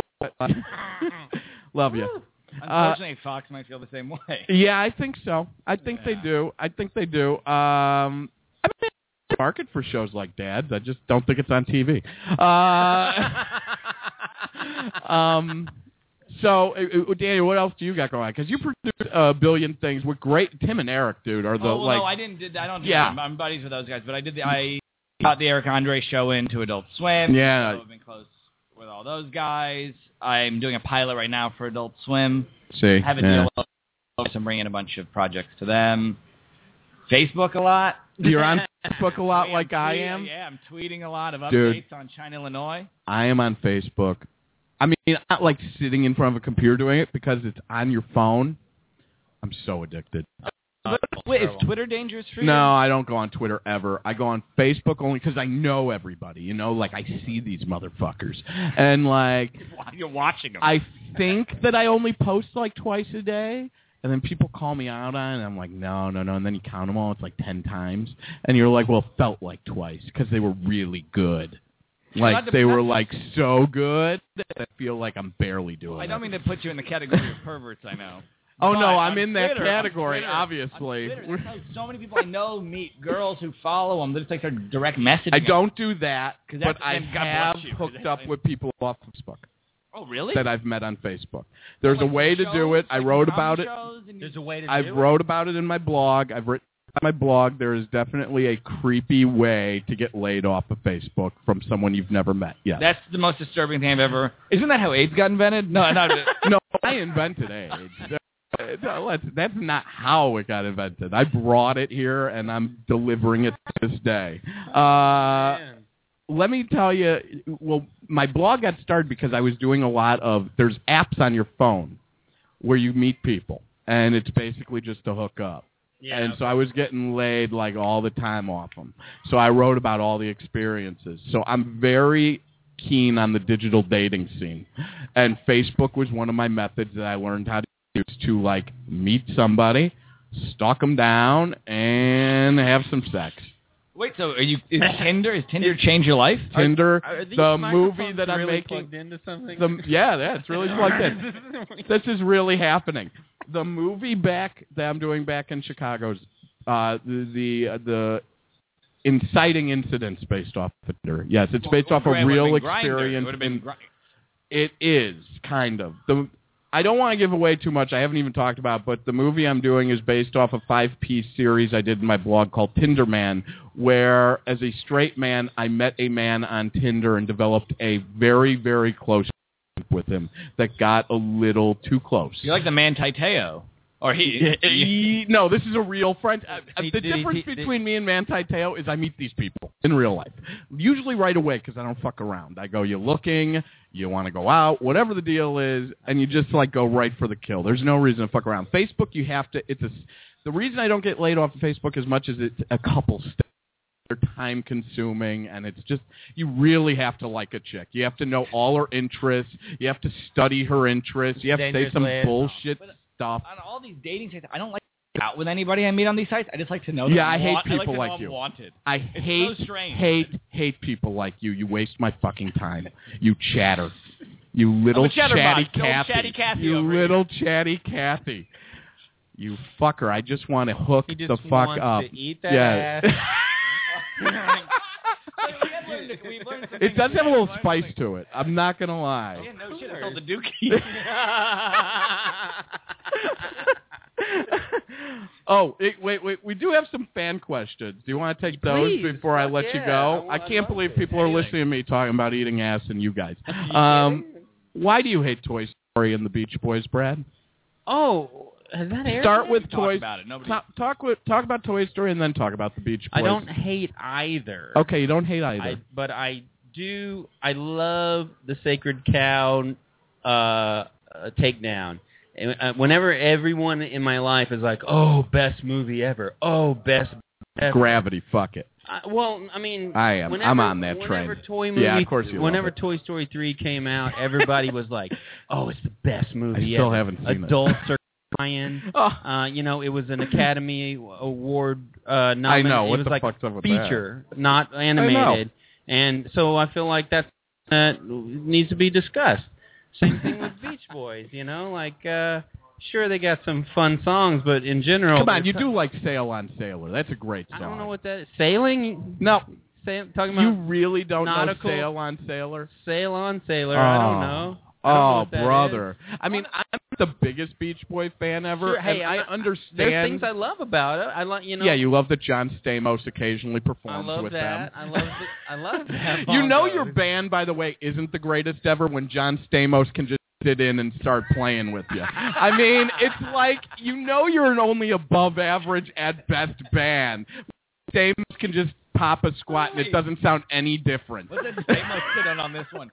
Love you. Unfortunately, Fox might feel the same way. Yeah, I think so. I think they do. I mean, market for shows like Dad's. I just don't think it's on TV. So, Daniel, what else do you got going on? Because you produce a billion things with great. Tim and Eric, dude, are the no, I don't. I'm buddies with those guys, but I got the Eric Andre show into Adult Swim. Yeah, so I've been close with all those guys. I'm doing a pilot right now for Adult Swim. See, have a deal. So I'm bringing a bunch of projects to them. Facebook a lot. You're on Facebook a lot, like I am. Yeah, I'm tweeting a lot of updates on China, Illinois. I am on Facebook. I mean, not like sitting in front of a computer doing it because it's on your phone. I'm so addicted. Wait, is Twitter dangerous for you? No, I don't go on Twitter ever. I go on Facebook only because I know everybody. Like I see these motherfuckers, and like you're watching them. I think that I only post like twice a day, and then people call me out on it, and I'm like, no, and then you count them all. It's like 10 times, and you're like, well, it felt like twice because they were really good. Like, they were, like, so good that I feel like I'm barely doing it. I don't mean to put you in the category of perverts, I know. Oh, no, I'm in that category, obviously. So many people I know meet girls who follow them. They just like their direct messaging. I don't do that, but I have hooked up with people off Facebook. Oh, really? That I've met on Facebook. There's a way to do it. I wrote about it. There's a way to do it? I wrote about it in my blog. I've written on my blog, there is definitely a creepy way to get laid off of Facebook from someone you've never met yet. That's the most disturbing thing I've ever... Isn't that how AIDS got invented? No, no, I invented AIDS. That's not how it got invented. I brought it here, and I'm delivering it to this day. Let me tell you, well, my blog got started because I was doing a lot of... There's apps on your phone where you meet people, and it's basically just to hook up. Yeah, and so I was getting laid like all the time off them. So I wrote about all the experiences. So I'm very keen on the digital dating scene, and Facebook was one of my methods that I learned how to use to like meet somebody, stalk them down, and have some sex. Wait, so is Tinder changed your life? Tinder, Are these the microphones movie that I'm really making. plugged into something? Yeah, it's really plugged in. This is really happening. The movie that I'm doing back in Chicago is the inciting incidents based off of Tinder. Yes, it's based off a real experience. It is kind of. I don't want to give away too much. I haven't even talked about it, but the movie I'm doing is based off a 5-piece series I did in my blog called Tinder Man, where as a straight man, I met a man on Tinder and developed a very, very close relationship with him that got a little too close. You're like the man Titeo. Or no, this is a real friend. The difference between me and Manti Te'o is I meet these people in real life. Usually right away because I don't fuck around. I go, you looking, you want to go out, whatever the deal is, and you just like go right for the kill. There's no reason to fuck around. Facebook, you have to. The reason I don't get laid off of Facebook as much as it's a couple steps. They're time consuming, and it's just you really have to like a chick. You have to know all her interests. You have to study her interests. You have to say some bullshit stuff. On all these dating sites, I don't like to out with anybody I meet on these sites. I just like to know that I hate people like you. Wanted. I hate people like you. You waste my fucking time. You chatter. You little chatty Cathy. You little chatty Cathy. You fucker. I just want to hook the fuck up. To eat that ass. It does have a little spice to it. I'm not going to lie. Yeah, no shit. It's all the dookie. Wait. We do have some fan questions. Do you want to take those before I let you go? I can't believe people are listening to me talking about eating ass and you guys. Why do you hate Toy Story and the Beach Boys, Brad? Oh, has that aired? Start with Toy Story. Talk about Toy Story and then talk about the Beach Boys. I don't hate either. Okay, you don't hate either. But I do. I love the Sacred Cow takedown. Whenever everyone in my life is like, "Oh, best movie ever! Oh, best ever!" Gravity, fuck it. I am. I'm on that train. Of course you whenever Toy Story 3 came out, everybody was like, "Oh, it's the best movie ever." I still haven't seen it. Adults are crying. It was an Academy Award nomination. I know. What it was the like fuck's up with feature, not animated. And so I feel like that needs to be discussed. Same thing with Beach Boys, sure they got some fun songs, but in general... Come on, you do like Sail on Sailor. That's a great song. I don't know what that is. Sailing? No. Talking about you really don't nautical, know Sail on Sailor? Sail on Sailor, I don't know. Oh, brother. I mean, I'm the biggest Beach Boy fan ever. Sure, hey, I understand. There's things I love about it. Yeah, you love that John Stamos occasionally performs with them. I love that. You know your band, by the way, isn't the greatest ever when John Stamos can just sit in and start playing with you. I mean, it's like, you're an only above average at best band. Stamos can just pop a squat and it doesn't sound any different. Let's Stamos sit in on this one.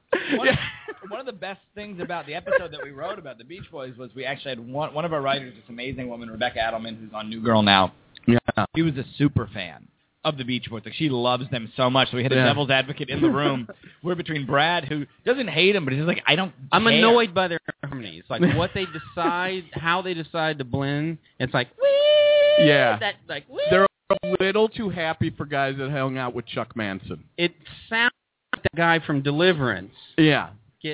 One of the best things about the episode that we wrote about the Beach Boys was we actually had one of our writers, this amazing woman, Rebecca Adelman, who's on New Girl now. Yeah. She was a super fan of the Beach Boys. Like, she loves them so much. So we had a devil's advocate in the room. We're between Brad, who doesn't hate them, but he's like, I'm care. Annoyed by their harmonies. Like, what they decide, how they decide to blend. It's like, wee! Yeah. Wee! They're a little too happy for guys that hung out with Chuck Manson. It sounds like that guy from Deliverance. Yeah.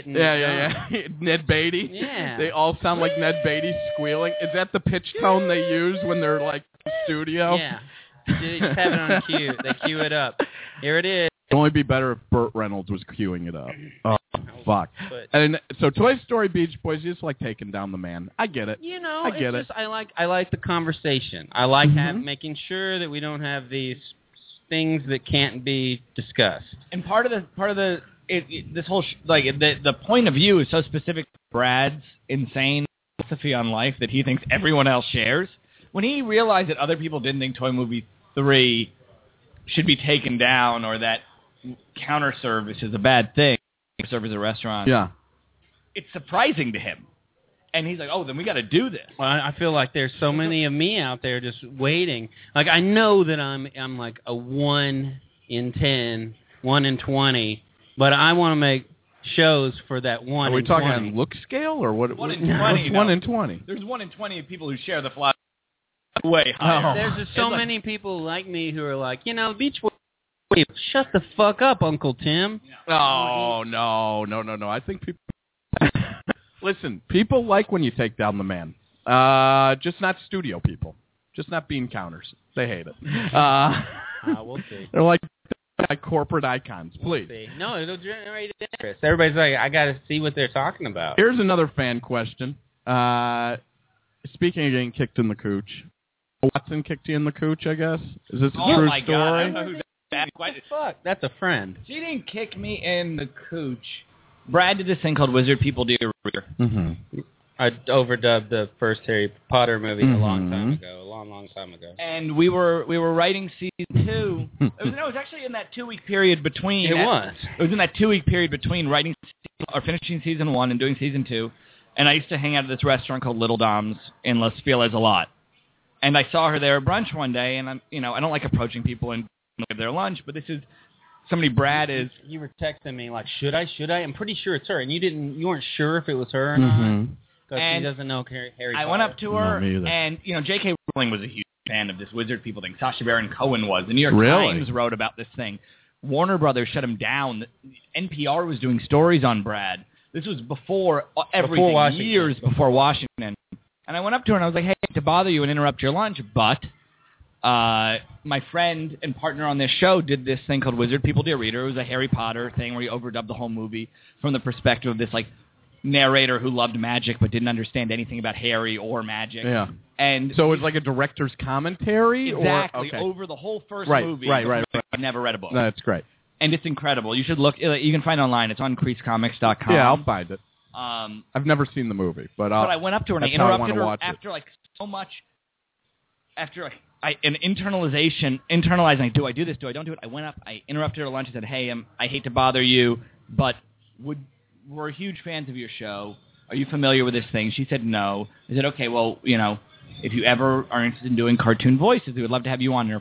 Yeah. Ned Beatty. Yeah. They all sound like Ned Beatty squealing. Is that the pitch tone they use when they're like in the studio? Yeah. They just have it on cue. They cue it up. Here it is. It'd only be better if Burt Reynolds was cueing it up. Oh, fuck. And so Toy Story, Beach Boys, you just like taking down the man. I get it. I get it. I like the conversation. I like making sure that we don't have these things that can't be discussed. And part of the this whole the point of view is so specific to Brad's insane philosophy on life that he thinks everyone else shares. When he realized that other people didn't think Toy Movie 3 should be taken down or that counter service is a bad thing, service at a restaurant, yeah, it's surprising to him. And he's like, oh, then we got to do this. Well, I feel like there's so many of me out there just waiting. Like, I know that I'm like a 1 in 10, 1 in 20, but I want to make shows for that 1 in 20. Are we talking on look scale or what? 1 in 20. What's 1 in 20? There's 1 in 20 of people who share the fly way higher. There's just so many people like me who are like, Beach Boys, shut the fuck up, Uncle Tim. Oh, no. I think people... Listen, people like when you take down the man. Just not studio people. Just not bean counters. They hate it. We'll see. They're like corporate icons, please. We'll see. No, it'll generate interest. Everybody's like, I got to see what they're talking about. Here's another fan question. Speaking of getting kicked in the cooch, Watson kicked you in the cooch, I guess? Is this a true story? God, I don't know who that is. What the fuck? That's a friend. She didn't kick me in the cooch. Brad did this thing called Wizard People Do Reader. Mm-hmm. I overdubbed the first Harry Potter movie a long time ago. And we were writing season 2. It was actually in that 2-week period between. It was in that 2-week period between writing or finishing season 1 and doing season 2. And I used to hang out at this restaurant called Little Dom's in Los Feliz a lot. And I saw her there at brunch one day, and I don't like approaching people and their lunch, but this is somebody Brad is. You were texting me like, should I? I'm pretty sure it's her, and you weren't sure if it was her or not. Because she doesn't know Harry Potter. I went up to her, and J.K. Rowling was a huge fan of this Wizard People thing. Sacha Baron Cohen was. The New York Times wrote about this thing. Warner Brothers shut him down. NPR was doing stories on Brad. This was before everything, years before Washington. And I went up to her and I was like, hey, I hate to bother you and interrupt your lunch, but my friend and partner on this show did this thing called Wizard People Do Reader. It was a Harry Potter thing where he overdubbed the whole movie from the perspective of this like narrator who loved magic but didn't understand anything about Harry or magic. Yeah. And so it's like a director's commentary? Exactly. Over the whole first movie. Right. I've never read a book. No, that's great. And it's incredible. You should look. You can find it online. It's on CreaseComics.com. Yeah, I'll find it. I've never seen the movie, but I went up to her and I interrupted her after like so much. After an internalizing. Do I do this? Do I don't do it? I went up. I interrupted her lunch. I said, "Hey, I hate to bother you, but we're huge fans of your show. Are you familiar with this thing?" She said, "No." I said, "Okay, well, if you ever are interested in doing cartoon voices, we would love to have you on."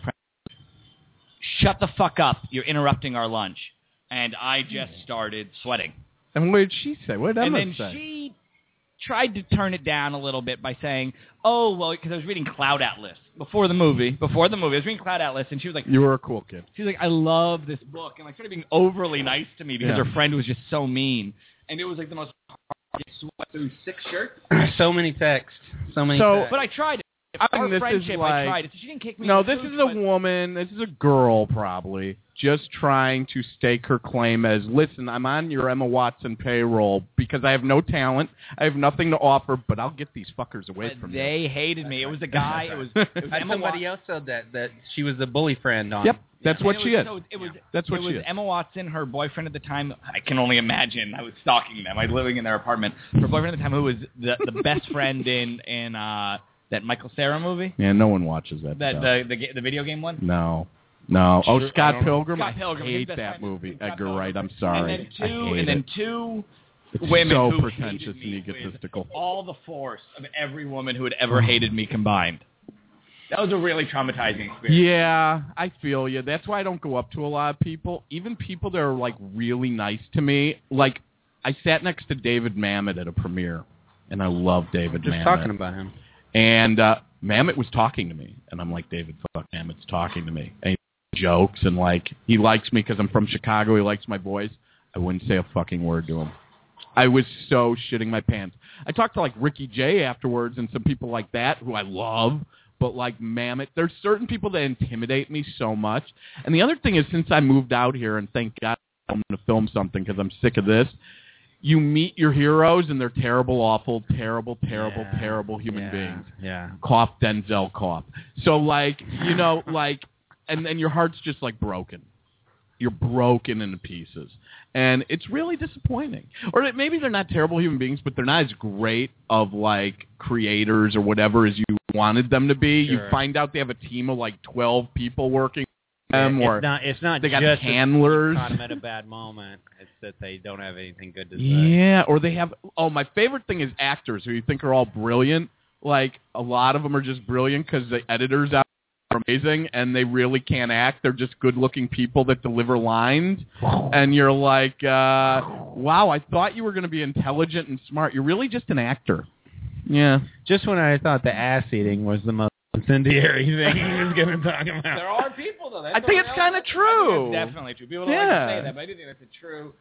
Shut the fuck up! You're interrupting our lunch, and I just started sweating. And what did she say? What did Emma say? And then she tried to turn it down a little bit by saying, "Oh, well," because I was reading Cloud Atlas before the movie. I was reading Cloud Atlas, and she was like, "You were a cool kid." She was like, "I love this book," and like started being overly nice to me because her friend was just so mean, and it was like the most sweat through 6 shirts. So many texts. But I tried it. I think this is like, I tried it. So she didn't kick me. No, this is a woman. This is a girl, probably just trying to stake her claim as, listen, I'm on your Emma Watson payroll because I have no talent, I have nothing to offer, but I'll get these fuckers away from you. They hated me. It was a guy. It was Emma somebody else said that she was the bully friend on. Yep, that's what she is. That's what she is. Emma Watson, her boyfriend at the time. I can only imagine. I was stalking them. I was living in their apartment. Her boyfriend at the time, who was the best friend in that Michael Cera movie? Yeah, no one watches that. The video game one? No. Oh, Scott Pilgrim? Scott Pilgrim. I hate that movie. Edgar Wright, I'm sorry. And then two it's women so who pretentious and egotistical. All the force of every woman who had ever hated me combined. That was a really traumatizing experience. Yeah, I feel you. That's why I don't go up to a lot of people. Even people that are, like, really nice to me. Like, I sat next to David Mamet at a premiere, and I love David Mamet. Just talking about him. And Mamet was talking to me, and I'm like, David, fuck, Mamet's talking to me. And he jokes, and, like, he likes me because I'm from Chicago. He likes my voice. I wouldn't say a fucking word to him. I was so shitting my pants. I talked to, like, Ricky Jay afterwards and some people like that who I love, but, like, Mamet, there's certain people that intimidate me so much. And the other thing is, since I moved out here, and thank God I'm going to film something because I'm sick of this, you meet your heroes, and they're terrible, awful, terrible human beings. Yeah. Cough, Denzel, cough. So, like, you know, like, and your heart's just, like, broken. You're broken into pieces. And it's really disappointing. Or maybe they're not terrible human beings, but they're not as great of, like, creators or whatever as you wanted them to be. Sure. You find out they have a team of, like, 12 people working them, or it's not they got just handlers. Caught them at a bad moment. It's that they don't have anything good to say. Yeah, or they have. Oh, my favorite thing is actors who you think are all brilliant. Like a lot of them are just brilliant because the editors out are amazing, and they really can't act. They're just good-looking people that deliver lines, and you're like, wow, I thought you were going to be intelligent and smart. You're really just an actor. Yeah. Just when I thought the ass eating was the most incendiary thing he was going to talk about. There are people, though. That's I think it's kind of true. It's definitely true. People don't like to say that, but I do think that's a true...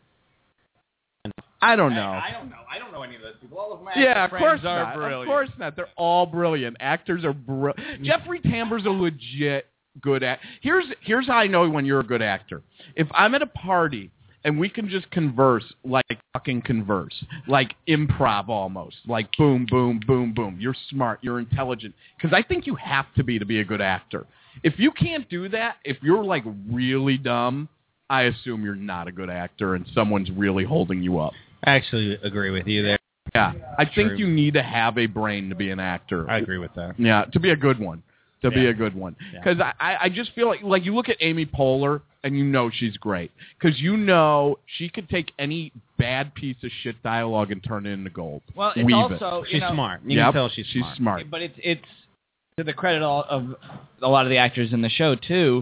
I don't know. I don't know. I don't know any of those people. All of my Of course are not. brilliant. Of course not. They're all brilliant. Actors are brilliant. Jeffrey Tambor's a legit good actor. Here's how I know when you're a good actor. If I'm at a party and we can just converse like fucking converse, like improv almost, like boom, boom, boom, boom. You're smart. You're intelligent. Because I think you have to be a good actor. If you can't do that, if you're like really dumb, I assume you're not a good actor and someone's really holding you up. I actually agree with you there. Yeah, I think you need to have a brain to be an actor. I agree with that. Yeah, to be a good one. Be a good one. Because I just feel like you look at Amy Poehler and you know she's great. Because you know she could take any bad piece of shit dialogue and turn it into gold. Well, it's also... She's smart. You can tell she's smart. But it's to the credit of a lot of the actors in the show, too.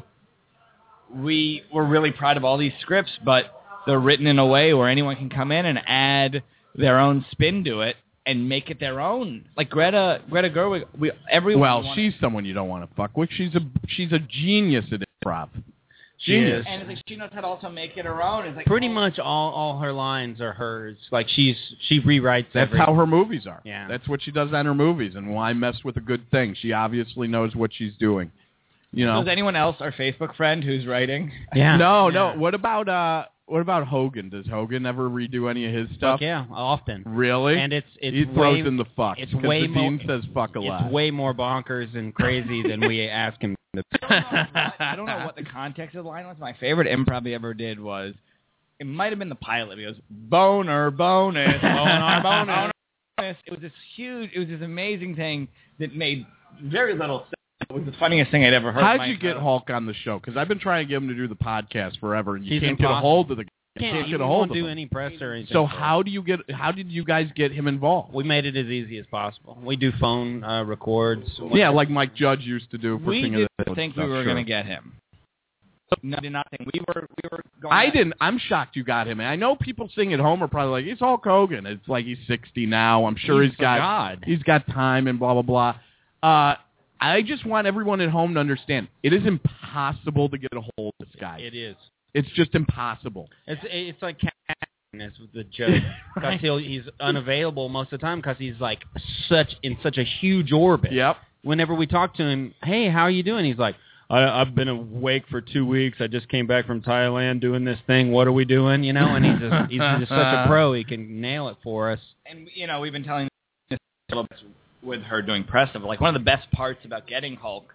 We were really proud of all these scripts, but they're written in a way where anyone can come in and add their own spin to it and make it their own. Like Greta Gerwig, she's someone you don't want to fuck with. She's a genius at improv. Genius. And it's like she knows how to also make it her own. It's like pretty much all her lines are hers. Like she rewrites. That's how her movies are. Yeah. That's what she does on her movies. And why mess with a good thing? She obviously knows what she's doing. You know. Is anyone else our Facebook friend who's writing? Yeah. No. What about Hogan? Does Hogan ever redo any of his stuff? Fuck yeah, often. Really? And he throws in the fuck. It's way more. Dean says fuck a lot. It's way more bonkers and crazy than we ask him. I don't know what the context of the line was. My favorite improv he ever did was, it might have been the pilot. He goes, boner, bonus, boner, bonus. It was this amazing thing that made very little sense. It was the funniest thing I'd ever heard. How'd you get Hulk on the show? Because I've been trying to get him to do the podcast forever, and you can't get a hold of the guy. Can't get a hold of him. Do any press or anything. So how did you guys get him involved? We made it as easy as possible. We do phone records. Yeah, like Mike Judge used to do for King of the Hill. We didn't think we were going to get him. No, did not think we were going. I didn't. I'm shocked you got him. And I know people sitting at home are probably like, "It's Hulk Hogan." It's like he's 60 now. I'm sure he's got time and blah blah blah. I just want everyone at home to understand it is impossible to get a hold of this guy. It is. It's just impossible. It's like That's the joke. Because he's unavailable most of the time because he's like in such a huge orbit. Yep. Whenever we talk to him, hey, how are you doing? He's like, I've been awake for 2 weeks. I just came back from Thailand doing this thing. What are we doing? You know, and he's just such a pro. He can nail it for us. And we've been telling this with her doing press stuff. Like one of the best parts about getting Hulk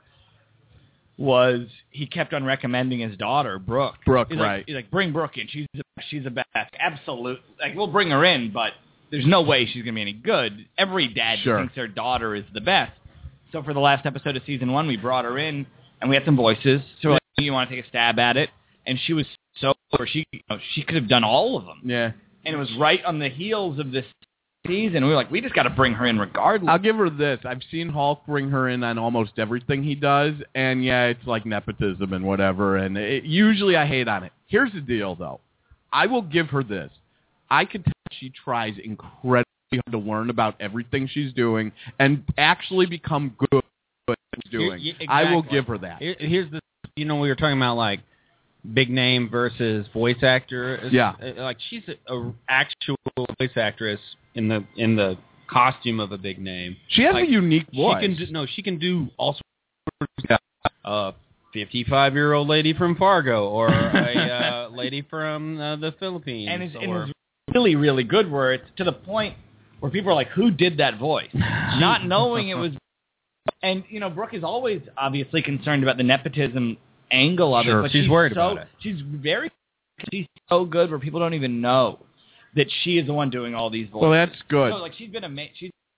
was he kept on recommending his daughter, Brooke. Right. He's like, bring Brooke in. She's the best. Absolute. Like, we'll bring her in, but there's no way she's going to be any good. Every dad thinks their daughter is the best. So for the last episode of season 1, we brought her in, and we had some voices. So we're like, you want to take a stab at it? And she was so she could have done all of them. Yeah. And it was right on the heels of this season. We were like, we just got to bring her in regardless. I'll give her this. I've seen Hulk bring her in on almost everything he does, and yeah, it's like nepotism and whatever, and usually I hate on it. Here's the deal, though. I will give her this. I can tell she tries incredibly hard to learn about everything she's doing and actually become good at what she's doing. Exactly. I will give her that. Here's the, we were talking about like big name versus voice actor. Yeah. Like she's a actual voice actress in the costume of a big name. She has a unique voice. She can do all sorts of 55-year-old lady from Fargo or a lady from the Philippines. And it's really, really good where it's to the point where people are like, who did that voice? Not knowing it was... And, Brooke is always obviously concerned about the nepotism angle of it. But she's worried about it. She's so good where people don't even know that she is the one doing all these voices. Well, that's good. So, like, she's been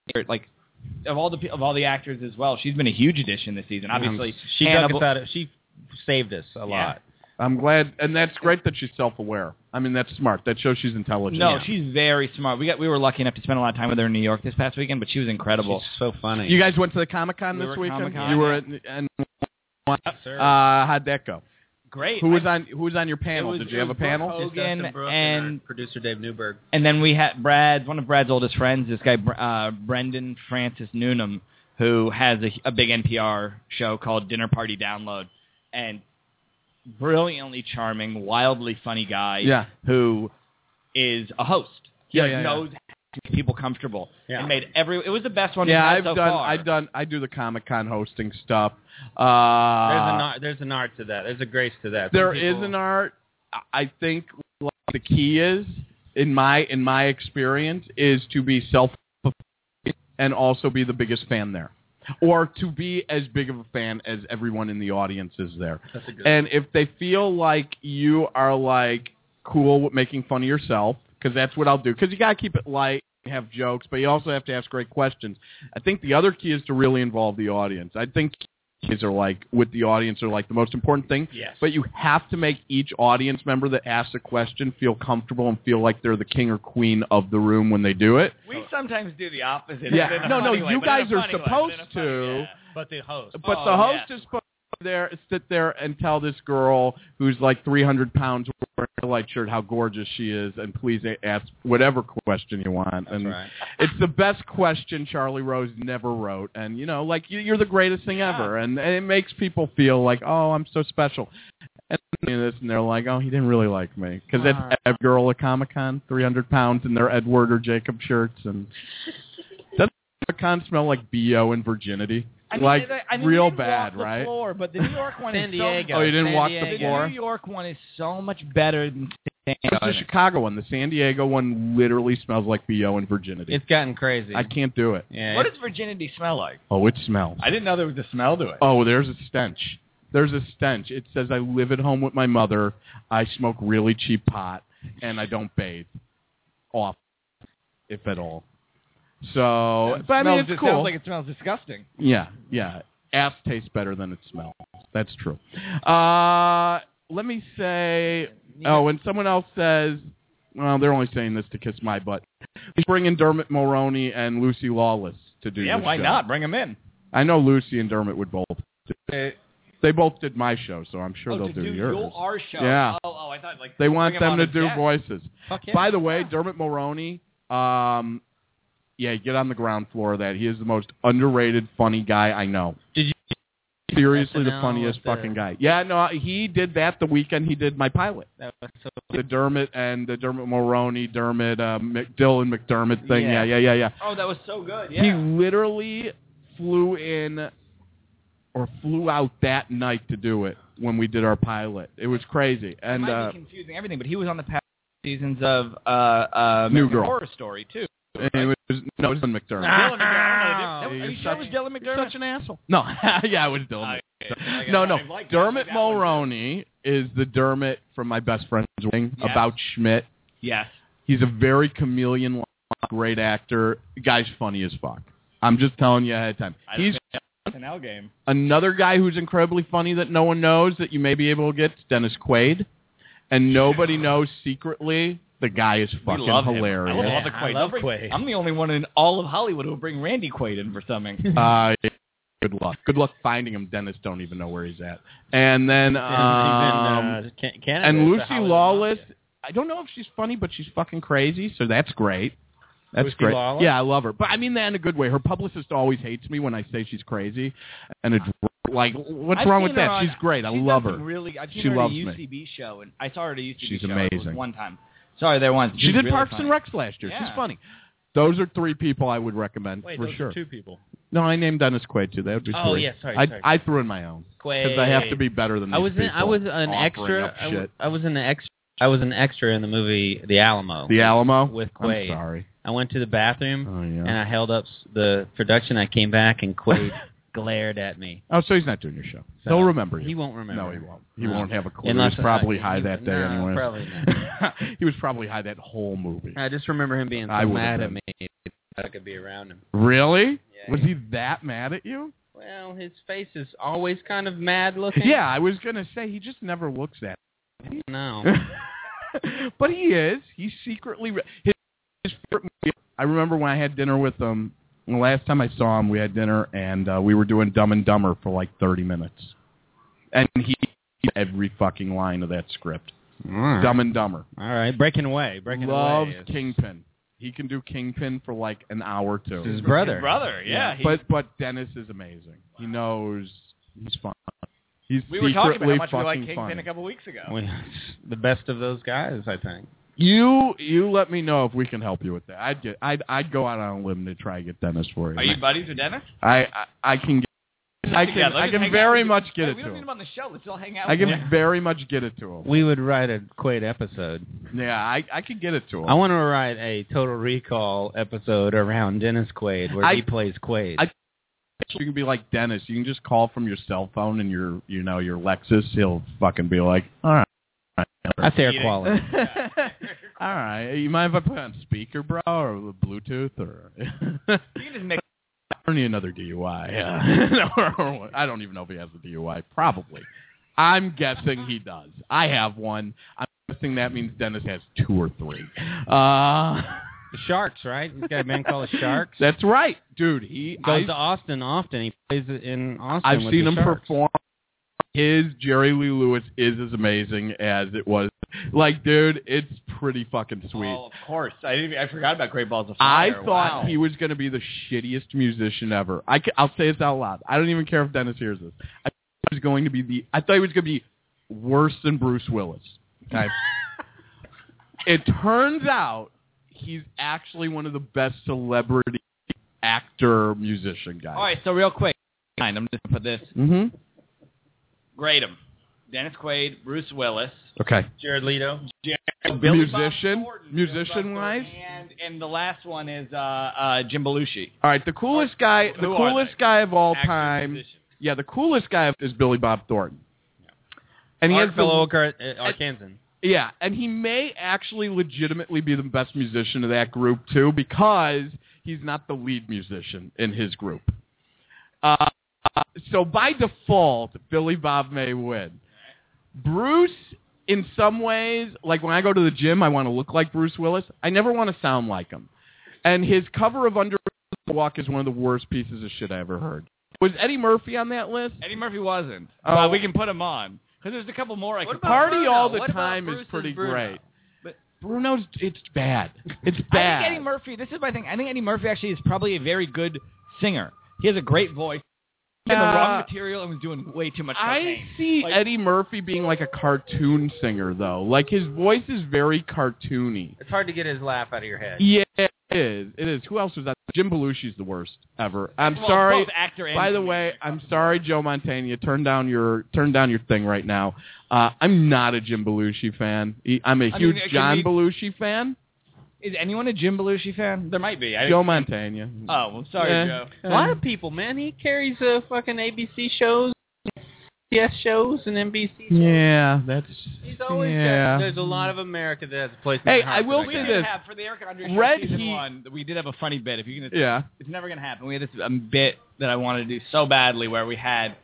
of all the actors as well, she's been a huge addition this season. Obviously, she dug us out. She saved us a lot. I'm glad, and that's great that she's self-aware. I mean, that's smart. That shows she's intelligent. No, she's very smart. We were lucky enough to spend a lot of time with her in New York this past weekend, but she was incredible. She's so funny. You guys went to the Comic-Con We this were weekend? Comic-Con, You were yeah. at Sir. how'd that go? Great. Who was on your panel? It was- Did you have a panel? Brooke Just Dustin Hogan Brooke and- our producer Dave Newberg. And then we had one of Brad's oldest friends, this guy Brendan Francis Noonan, who has a big NPR show called Dinner Party Download, and brilliantly charming, wildly funny guy who is a host. He knows how to make people comfortable and made it was the best one we've had so far. I do the Comic-Con hosting stuff. There's an art to that. There's a grace to that. There is an art. I think the key is, in my experience, is to be self-fulfilling and also be the biggest fan there, or to be as big of a fan as everyone in the audience is there. That's a good and if they feel like you are like cool with making fun of yourself, because that's what I'll do, because you got to keep it light, have jokes, but you also have to ask great questions. I think the other key is to really involve the audience. I think keys are like, with the audience, are like the most important thing. Yes. But you have to make each audience member that asks a question feel comfortable and feel like they're the king or queen of the room when they do it. We sometimes do the opposite. Yeah. No, you guys are supposed to. But the host. But the host is supposed to sit there and tell this girl who's like 300 pounds wearing a light shirt how gorgeous she is, and please ask whatever question you want. That's right. It's the best question Charlie Rose never wrote, and like you're the greatest thing ever, and it makes people feel like, oh, I'm so special. And they're like, oh, he didn't really like me, because that's every girl at Comic-Con, 300 pounds in their Edward or Jacob shirts, and doesn't Comic-Con smell like BO and virginity? Real bad, right? The floor, but the New York one San is Diego. Oh, you didn't San walk Diego. the floor? The New York one is so much better than San It's Diego. the Chicago one. The San Diego one literally smells like BO and virginity. It's gotten crazy. I can't do it. Yeah. What does virginity smell like? Oh, it smells. I didn't know there was a smell to it. Oh, there's a stench. There's a stench. It says I live at home with my mother, I smoke really cheap pot, and I don't bathe. Off, if at all. So, but I mean, it's cool. Sounds like it smells disgusting. Yeah. Ass tastes better than it smells. That's true. Let me say, and someone else says, well, they're only saying this to kiss my butt. Let's bring in Dermot Mulroney and Lucy Lawless to do Yeah, this why show. not? Bring them in. I know Lucy and Dermot would both do it. They both did my show, so I'm sure they'll do yours. Our show. Yeah. Oh, I thought like They want bring them on to as do guests. voices. Fuck yeah. By the way, Dermot Mulroney, get on the ground floor of that. He is the most underrated, funny guy I know. Did you Seriously, the SNL funniest with the- fucking guy. Yeah, no, he did that the weekend he did my pilot. That was so The Dermot Mulroney, Dylan McDermott thing. Yeah. Yeah. Oh, that was so good. He Yeah. literally flew out that night to do it when we did our pilot. It was crazy. And It might be confusing everything, but he was on the past seasons of American Girl. Horror Story too. it was Dylan McDermott. Dylan McDermott. Oh, Are you you're sure it was Dylan You're McDermott? such an asshole. No, yeah, it was Dylan. Okay. No. I like that. Dermot That one. Mulroney is the Dermot from My Best Friend's Wedding Yes. about Schmidt. Yes. He's a very chameleon, great actor. The guy's funny as fuck. I'm just telling you ahead of time. He's SNL game. another guy who's incredibly funny that no one knows that you may be able to get. Dennis Quaid, and nobody knows secretly. The guy is fucking love him. hilarious. I love the I Quaid. love Quaid. I'm the only one in all of Hollywood who will bring Randy Quaid in for something. Good luck. Good luck finding him. Dennis don't even know where he's at. And then Canada. and Lucy Lawless. I don't know if she's funny, but she's fucking crazy, so that's great. That's Lucy great. Lawless? Yeah, I love her. But I mean that in a good way. Her publicist always hates me when I say she's crazy. And it's like, what's I've wrong seen with that? her on- She's great. I she's love done her. some Really, I've seen She her loves at a me. UCB show, and I saw her at a UCB She's show. amazing. It was one time. Sorry, there once. She did really Parks funny. and Recs last year. Yeah. She's funny. Those are three people I would recommend Wait, for those sure. are two people. No, I named Dennis Quaid too. That would be three. Oh, yeah, sorry. I threw in my own Quaid. because I have to be better than these I was people. an offering extra. up shit. I was an extra in the movie The Alamo. The Alamo with Quaid. I'm sorry. I went to the bathroom Oh yeah. and I held up the production. I came back and Quaid glared at me. Oh, so he's not doing your show. So He'll remember you. He won't remember. No, he won't. He No. won't have a clue. Unless he was probably I- high he- that day no, anyway. probably not. He was probably high that whole movie. I just remember him being I so would've mad at been. me that I could be around him. Really? Yeah. Was he that mad at you? Well, Well, his face is always kind of mad looking. Yeah, I was going to say, he just never looks at it. No. But he is. He's secretly... His favorite movie, I remember when I had dinner with him, the last time I saw him, we had dinner, and we were doing Dumb and Dumber for like 30 minutes. And he every fucking line of that script. Right. Dumb and Dumber. All right, Breaking Away. Loves Kingpin. He can do Kingpin for like an hour or two. His brother. His brother, yeah. But Dennis is amazing. He knows he's fun. He's We were talking about how much we fucking liked Kingpin funny. a couple weeks ago. The best of those guys, I think. You let me know if we can help you with that. I'd go out on a limb to try to get Dennis for you. Are you buddies with Dennis? I can get. I can very much get it we to don't need him. him on the show. Let's all hang out. I with him. can very much get it to him. We would write a Quaid episode. Yeah, I can get it to him. I want to write a Total Recall episode around Dennis Quaid where he plays Quaid. You can be like Dennis. You can just call from your cell phone and your Lexus. He'll fucking be like, all right. That's air quality. All right. You mind if I put it on speaker, bro, or Bluetooth, or You can just make. I need another DUI. I don't even know if he has a DUI. Probably. I'm guessing he does. I have one. I'm guessing that means Dennis has 2 or 3. The Sharks, right? He's got a band called the Sharks. That's right, dude. He goes to Austin often. He plays in Austin. I've with seen the him Sharks. perform. His Jerry Lee Lewis is as amazing as it was. Like, dude, it's pretty fucking sweet. Oh, of course. I forgot about Great Balls of Fire. I thought he was going to be the shittiest musician ever. I'll say this out loud. I don't even care if Dennis hears this. I thought he was going to be worse than Bruce Willis. Okay? It turns out he's actually one of the best celebrity actor musician guys. All right, so real quick, I'm just going to put this. Mm-hmm. Grade him. Dennis Quaid, Bruce Willis, Okay. Jared Leto. Billy Musician-wise? And the last one is Jim Belushi. All right, the coolest guy of all Actors, time. musicians. Yeah, the coolest guy is Billy Bob Thornton. And he has fellow Arkansan. Yeah, and he may actually legitimately be the best musician of that group too, because he's not the lead musician in his group. So by default, Billy Bob may win. Bruce, in some ways, like when I go to the gym, I want to look like Bruce Willis. I never want to sound like him. And his cover of Under the Walk is one of the worst pieces of shit I ever heard. Was Eddie Murphy on that list? Eddie Murphy wasn't. Oh. But we can put him on. Because there's a couple more I could Party Bruno? All the What about Time is Bruce's pretty Bruno? great. But Bruno's, it's bad. It's I bad. think Eddie Murphy, this is my thing. I think Eddie Murphy actually is probably a very good singer. He has a great voice. He had the wrong material and was doing way too much cocaine. I see Eddie Murphy being like a cartoon singer, though. Like, his voice is very cartoony. It's hard to get his laugh out of your head. Yeah, it is. It is. Who else was that? Jim Belushi's the worst ever. I'm Well, sorry. both actor and By the comedian. way, I'm sorry, Joe Montana. Turn down your thing right now. I'm not a Jim Belushi fan. I'm a huge John Belushi fan. Is anyone a Jim Belushi fan? There might be. Joe Montana. Oh, well, sorry, Joe. A lot of people, man. He carries fucking ABC shows, CBS shows, and NBC shows. Yeah, that's. He's always yeah. there's a lot of America that has a place in Hey, their heart I will for We that say guy. did this. have, for the Eric Andre Show Red season Heat- 1, we did have a funny bit. If you're gonna, Yeah. it's never going to happen. We had this bit that I wanted to do so badly where we had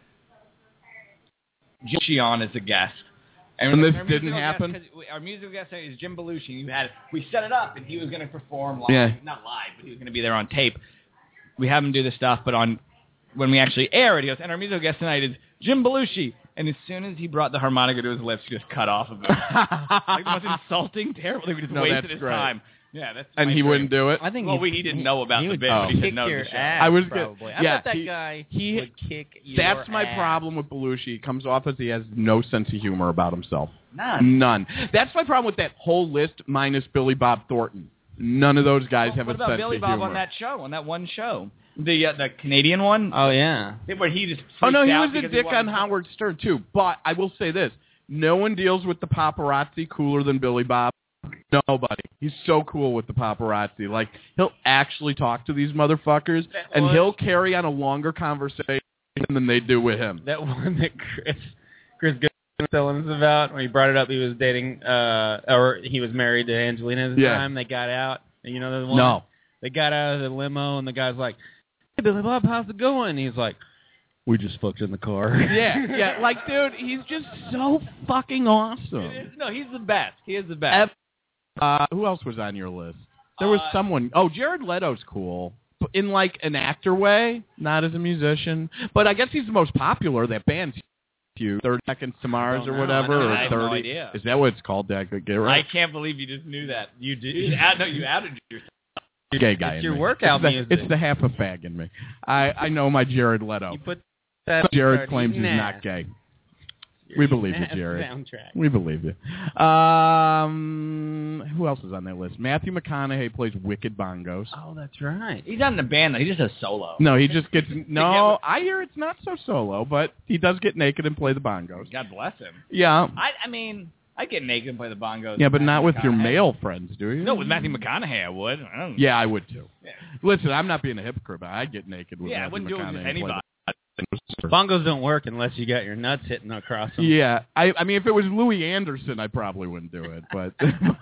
Jim Belushi on as a guest. And this our didn't musical happen? guest, 'cause our musical guest is Jim Belushi. We set it up, and he was going to perform live. Yeah. Not live, but he was going to be there on tape. We have him do this stuff, but when we actually air it, he goes, and our musical guest tonight is Jim Belushi. And as soon as he brought the harmonica to his lips, he just cut off of it. Like the most insulting, terrible. We just wasted that's his great. time. Yeah, that's And my he dream. wouldn't do it? I think Well, he didn't know about he the would bit, but he said kick no to your the show. ass. I was good. Probably. I Yeah, bet that he- guy he- would kick your That's my ass. problem with Belushi. He comes off as he has no sense of humor about himself. None. That's my problem with that whole list minus Billy Bob Thornton. None of those guys have What a about sense Billy of Bob humor. on that show, on that one show? The Canadian one? Oh yeah. Where he just Oh, no, freaked he out was a because dick on wanted- Howard Stern, too. But I will say this. No one deals with the paparazzi cooler than Billy Bob. Nobody. He's so cool with the paparazzi. Like, he'll actually talk to these motherfuckers, and he'll carry on a longer conversation than they do with him. That one that Chris Goodman was telling us about when he brought it up, he was dating or he was married to Angelina at the time. They got out. You know the one? No. They got out of the limo, and the guy's like, "Hey, Billy Bob, how's it going?" And he's like, We just fucked in the car. Yeah. Like, dude, he's just so fucking awesome. No, he's the best. He is the best. Who else was on your list? There was someone. Oh, Jared Leto's cool. In, like, an actor way, not as a musician. But I guess he's the most popular. That band's huge. 30 Seconds to Mars or whatever. I have 30. no idea. Is that what it's called, Dad? Get it right? I can't believe you just knew that. You did. You outed yourself. Gay guy. It's your me. workout music. It's the half a fag in me. I know my Jared Leto. You put that Jared claims he's not gay. We believe you, Jared. Soundtrack. We believe you. Who else is on that list? Matthew McConaughey plays Wicked Bongos. Oh, that's right. He's not in a band, though. He just does solo. No, he just gets... No, I hear it's not so solo, but he does get naked and play the bongos. God bless him. Yeah. I mean, I get naked and play the bongos. Yeah, but not with your McConaughey. male friends, do you? No, with Matthew McConaughey, I would. Yeah, I would, too. Yeah. Listen, I'm not being a hypocrite, but I'd get naked with Yeah, I Matthew wouldn't do it McConaughey with and play anybody. Bongos don't work unless you got your nuts hitting across them. Yeah, I mean, if it was Louis Anderson, I probably wouldn't do it, but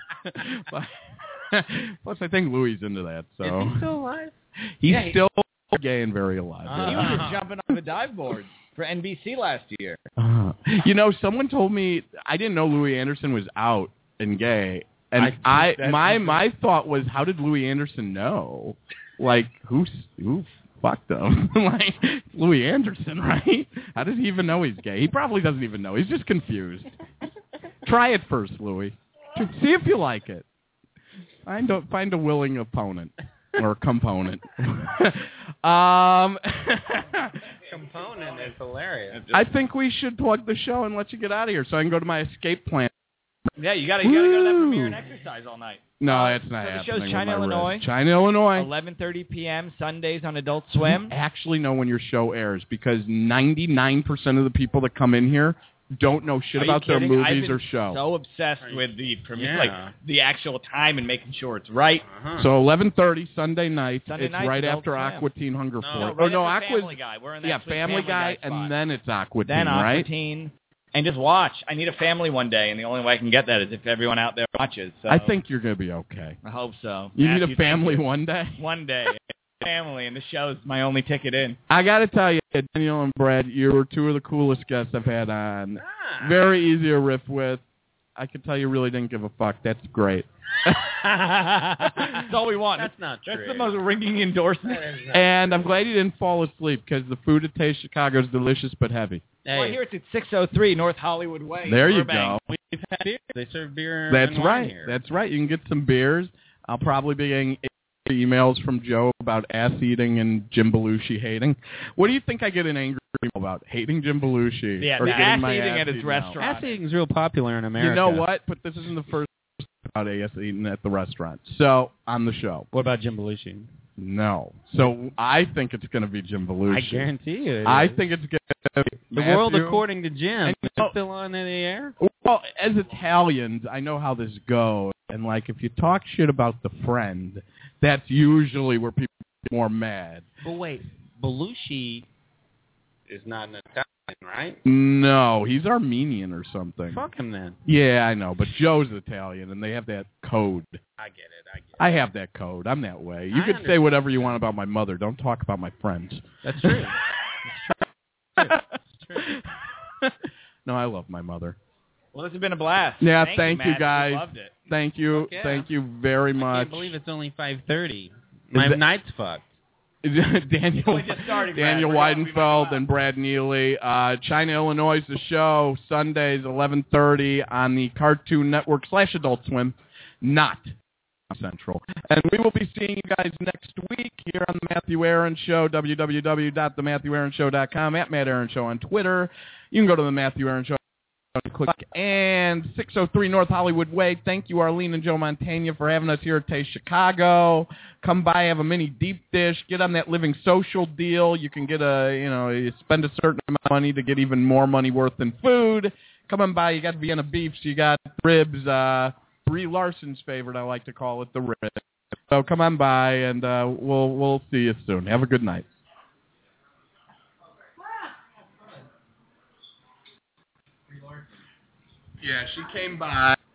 plus I think Louis is into that. So Is he still alive? He's still gay and very alive. He was just jumping on the dive board for NBC last year. You know, someone told me I didn't know Louis Anderson was out and gay, and my thought was, how did Louis Anderson know? Like, who fucked him? Like, Louis Anderson, right? How does he even know he's gay? He probably doesn't even know. He's just confused. Try it first, Louis. See if you like it. Find a willing opponent or component. Component is hilarious. I think we should plug the show and let you get out of here so I can go to my escape plan. Yeah, you gotta go to that premiere and exercise all night. No, that's not so happening. The show's China, Illinois. China, Illinois. 11:30 p.m. Sundays on Adult Swim. You actually know when your show airs because 99% of the people that come in here don't know shit about their movies or show. So obsessed with the premiere, like the actual time and making sure it's right. So 11:30 Sunday night. It's night, right Adult after Swim. Aqua Teen Hunger Force. Right no, after Aqua. Family Guy. We're in that Yeah, Family Guy, spot. and then it's Aqua Teen, then right? Aqua Teen. And just watch. I need a family one day, and the only way I can get that is if everyone out there watches. So I think you're going to be okay. I hope so. You need a family one day? One day. Family, and the show's my only ticket in. I got to tell you, Daniel and Brad, you were two of the coolest guests I've had on. Very easy to riff with. I can tell you really didn't give a fuck. That's great. That's all we want. That's not true. That's the most ringing endorsement. And I'm glad you didn't fall asleep because the food at Taste Chicago is delicious but heavy. Well, here it's at 603 North Hollywood Way. There you Burbank. go. We've had beer. They serve beer. That's and wine right. here. That's right. You can get some beers. I'll probably be getting emails from Joe about ass eating and Jim Belushi hating. What do you think I get an angry email about? Hating Jim Belushi? Yeah, or the getting ass my eating ass at his eaten restaurant. out? Ass eating is real popular in America. You know what? But this isn't the first about ass eating at the restaurant. So, on the show. What about Jim Belushi? No. So, I think it's going to be Jim Belushi. I guarantee you. It I is. think it's going to be The Matthew. World According to Jim. And, Is it still on in the air? Well, as Italians, I know how this goes. And, like, if you talk shit about the friend, that's usually where people get more mad. But wait, Belushi is not an Italian, right? No, he's Armenian or something. Fuck him then. Yeah, I know, but Joe's Italian, and they have that code. I get it. I have that code. I'm that way. You I could say understand. whatever you want about my mother. Don't talk about my friends. That's true. That's true. No, I love my mother. Well, this has been a blast. Yeah, thank you Matt. guys. We loved it. Thank you. Fuck yeah. Thank you very I much. can't believe it's only 5:30. My that- night's fucked. Daniel, We just started, Brad. Daniel We're going- we Weidenfeld might go and Brad Neely. China, Illinois is the show. Sundays, 11:30 on the Cartoon Network / Adult Swim, not Central. And we will be seeing you guys next week here on The Matthew Aaron Show, www.thematthewaaronshow.com, at Matt Aaron Show on Twitter. You can go to The Matthew Aaron Show. Click and 603 North Hollywood Way. Thank you, Arlene and Joe Montana, for having us here at Taste Chicago. Come by, have a mini deep dish. Get on that Living Social deal. You can get you spend a certain amount of money to get even more money worth in food. Come on by. You got Vienna beefs. You got ribs. Brie Larson's favorite, I like to call it, the ribs. So come on by, and we'll see you soon. Have a good night. Yeah, she came by.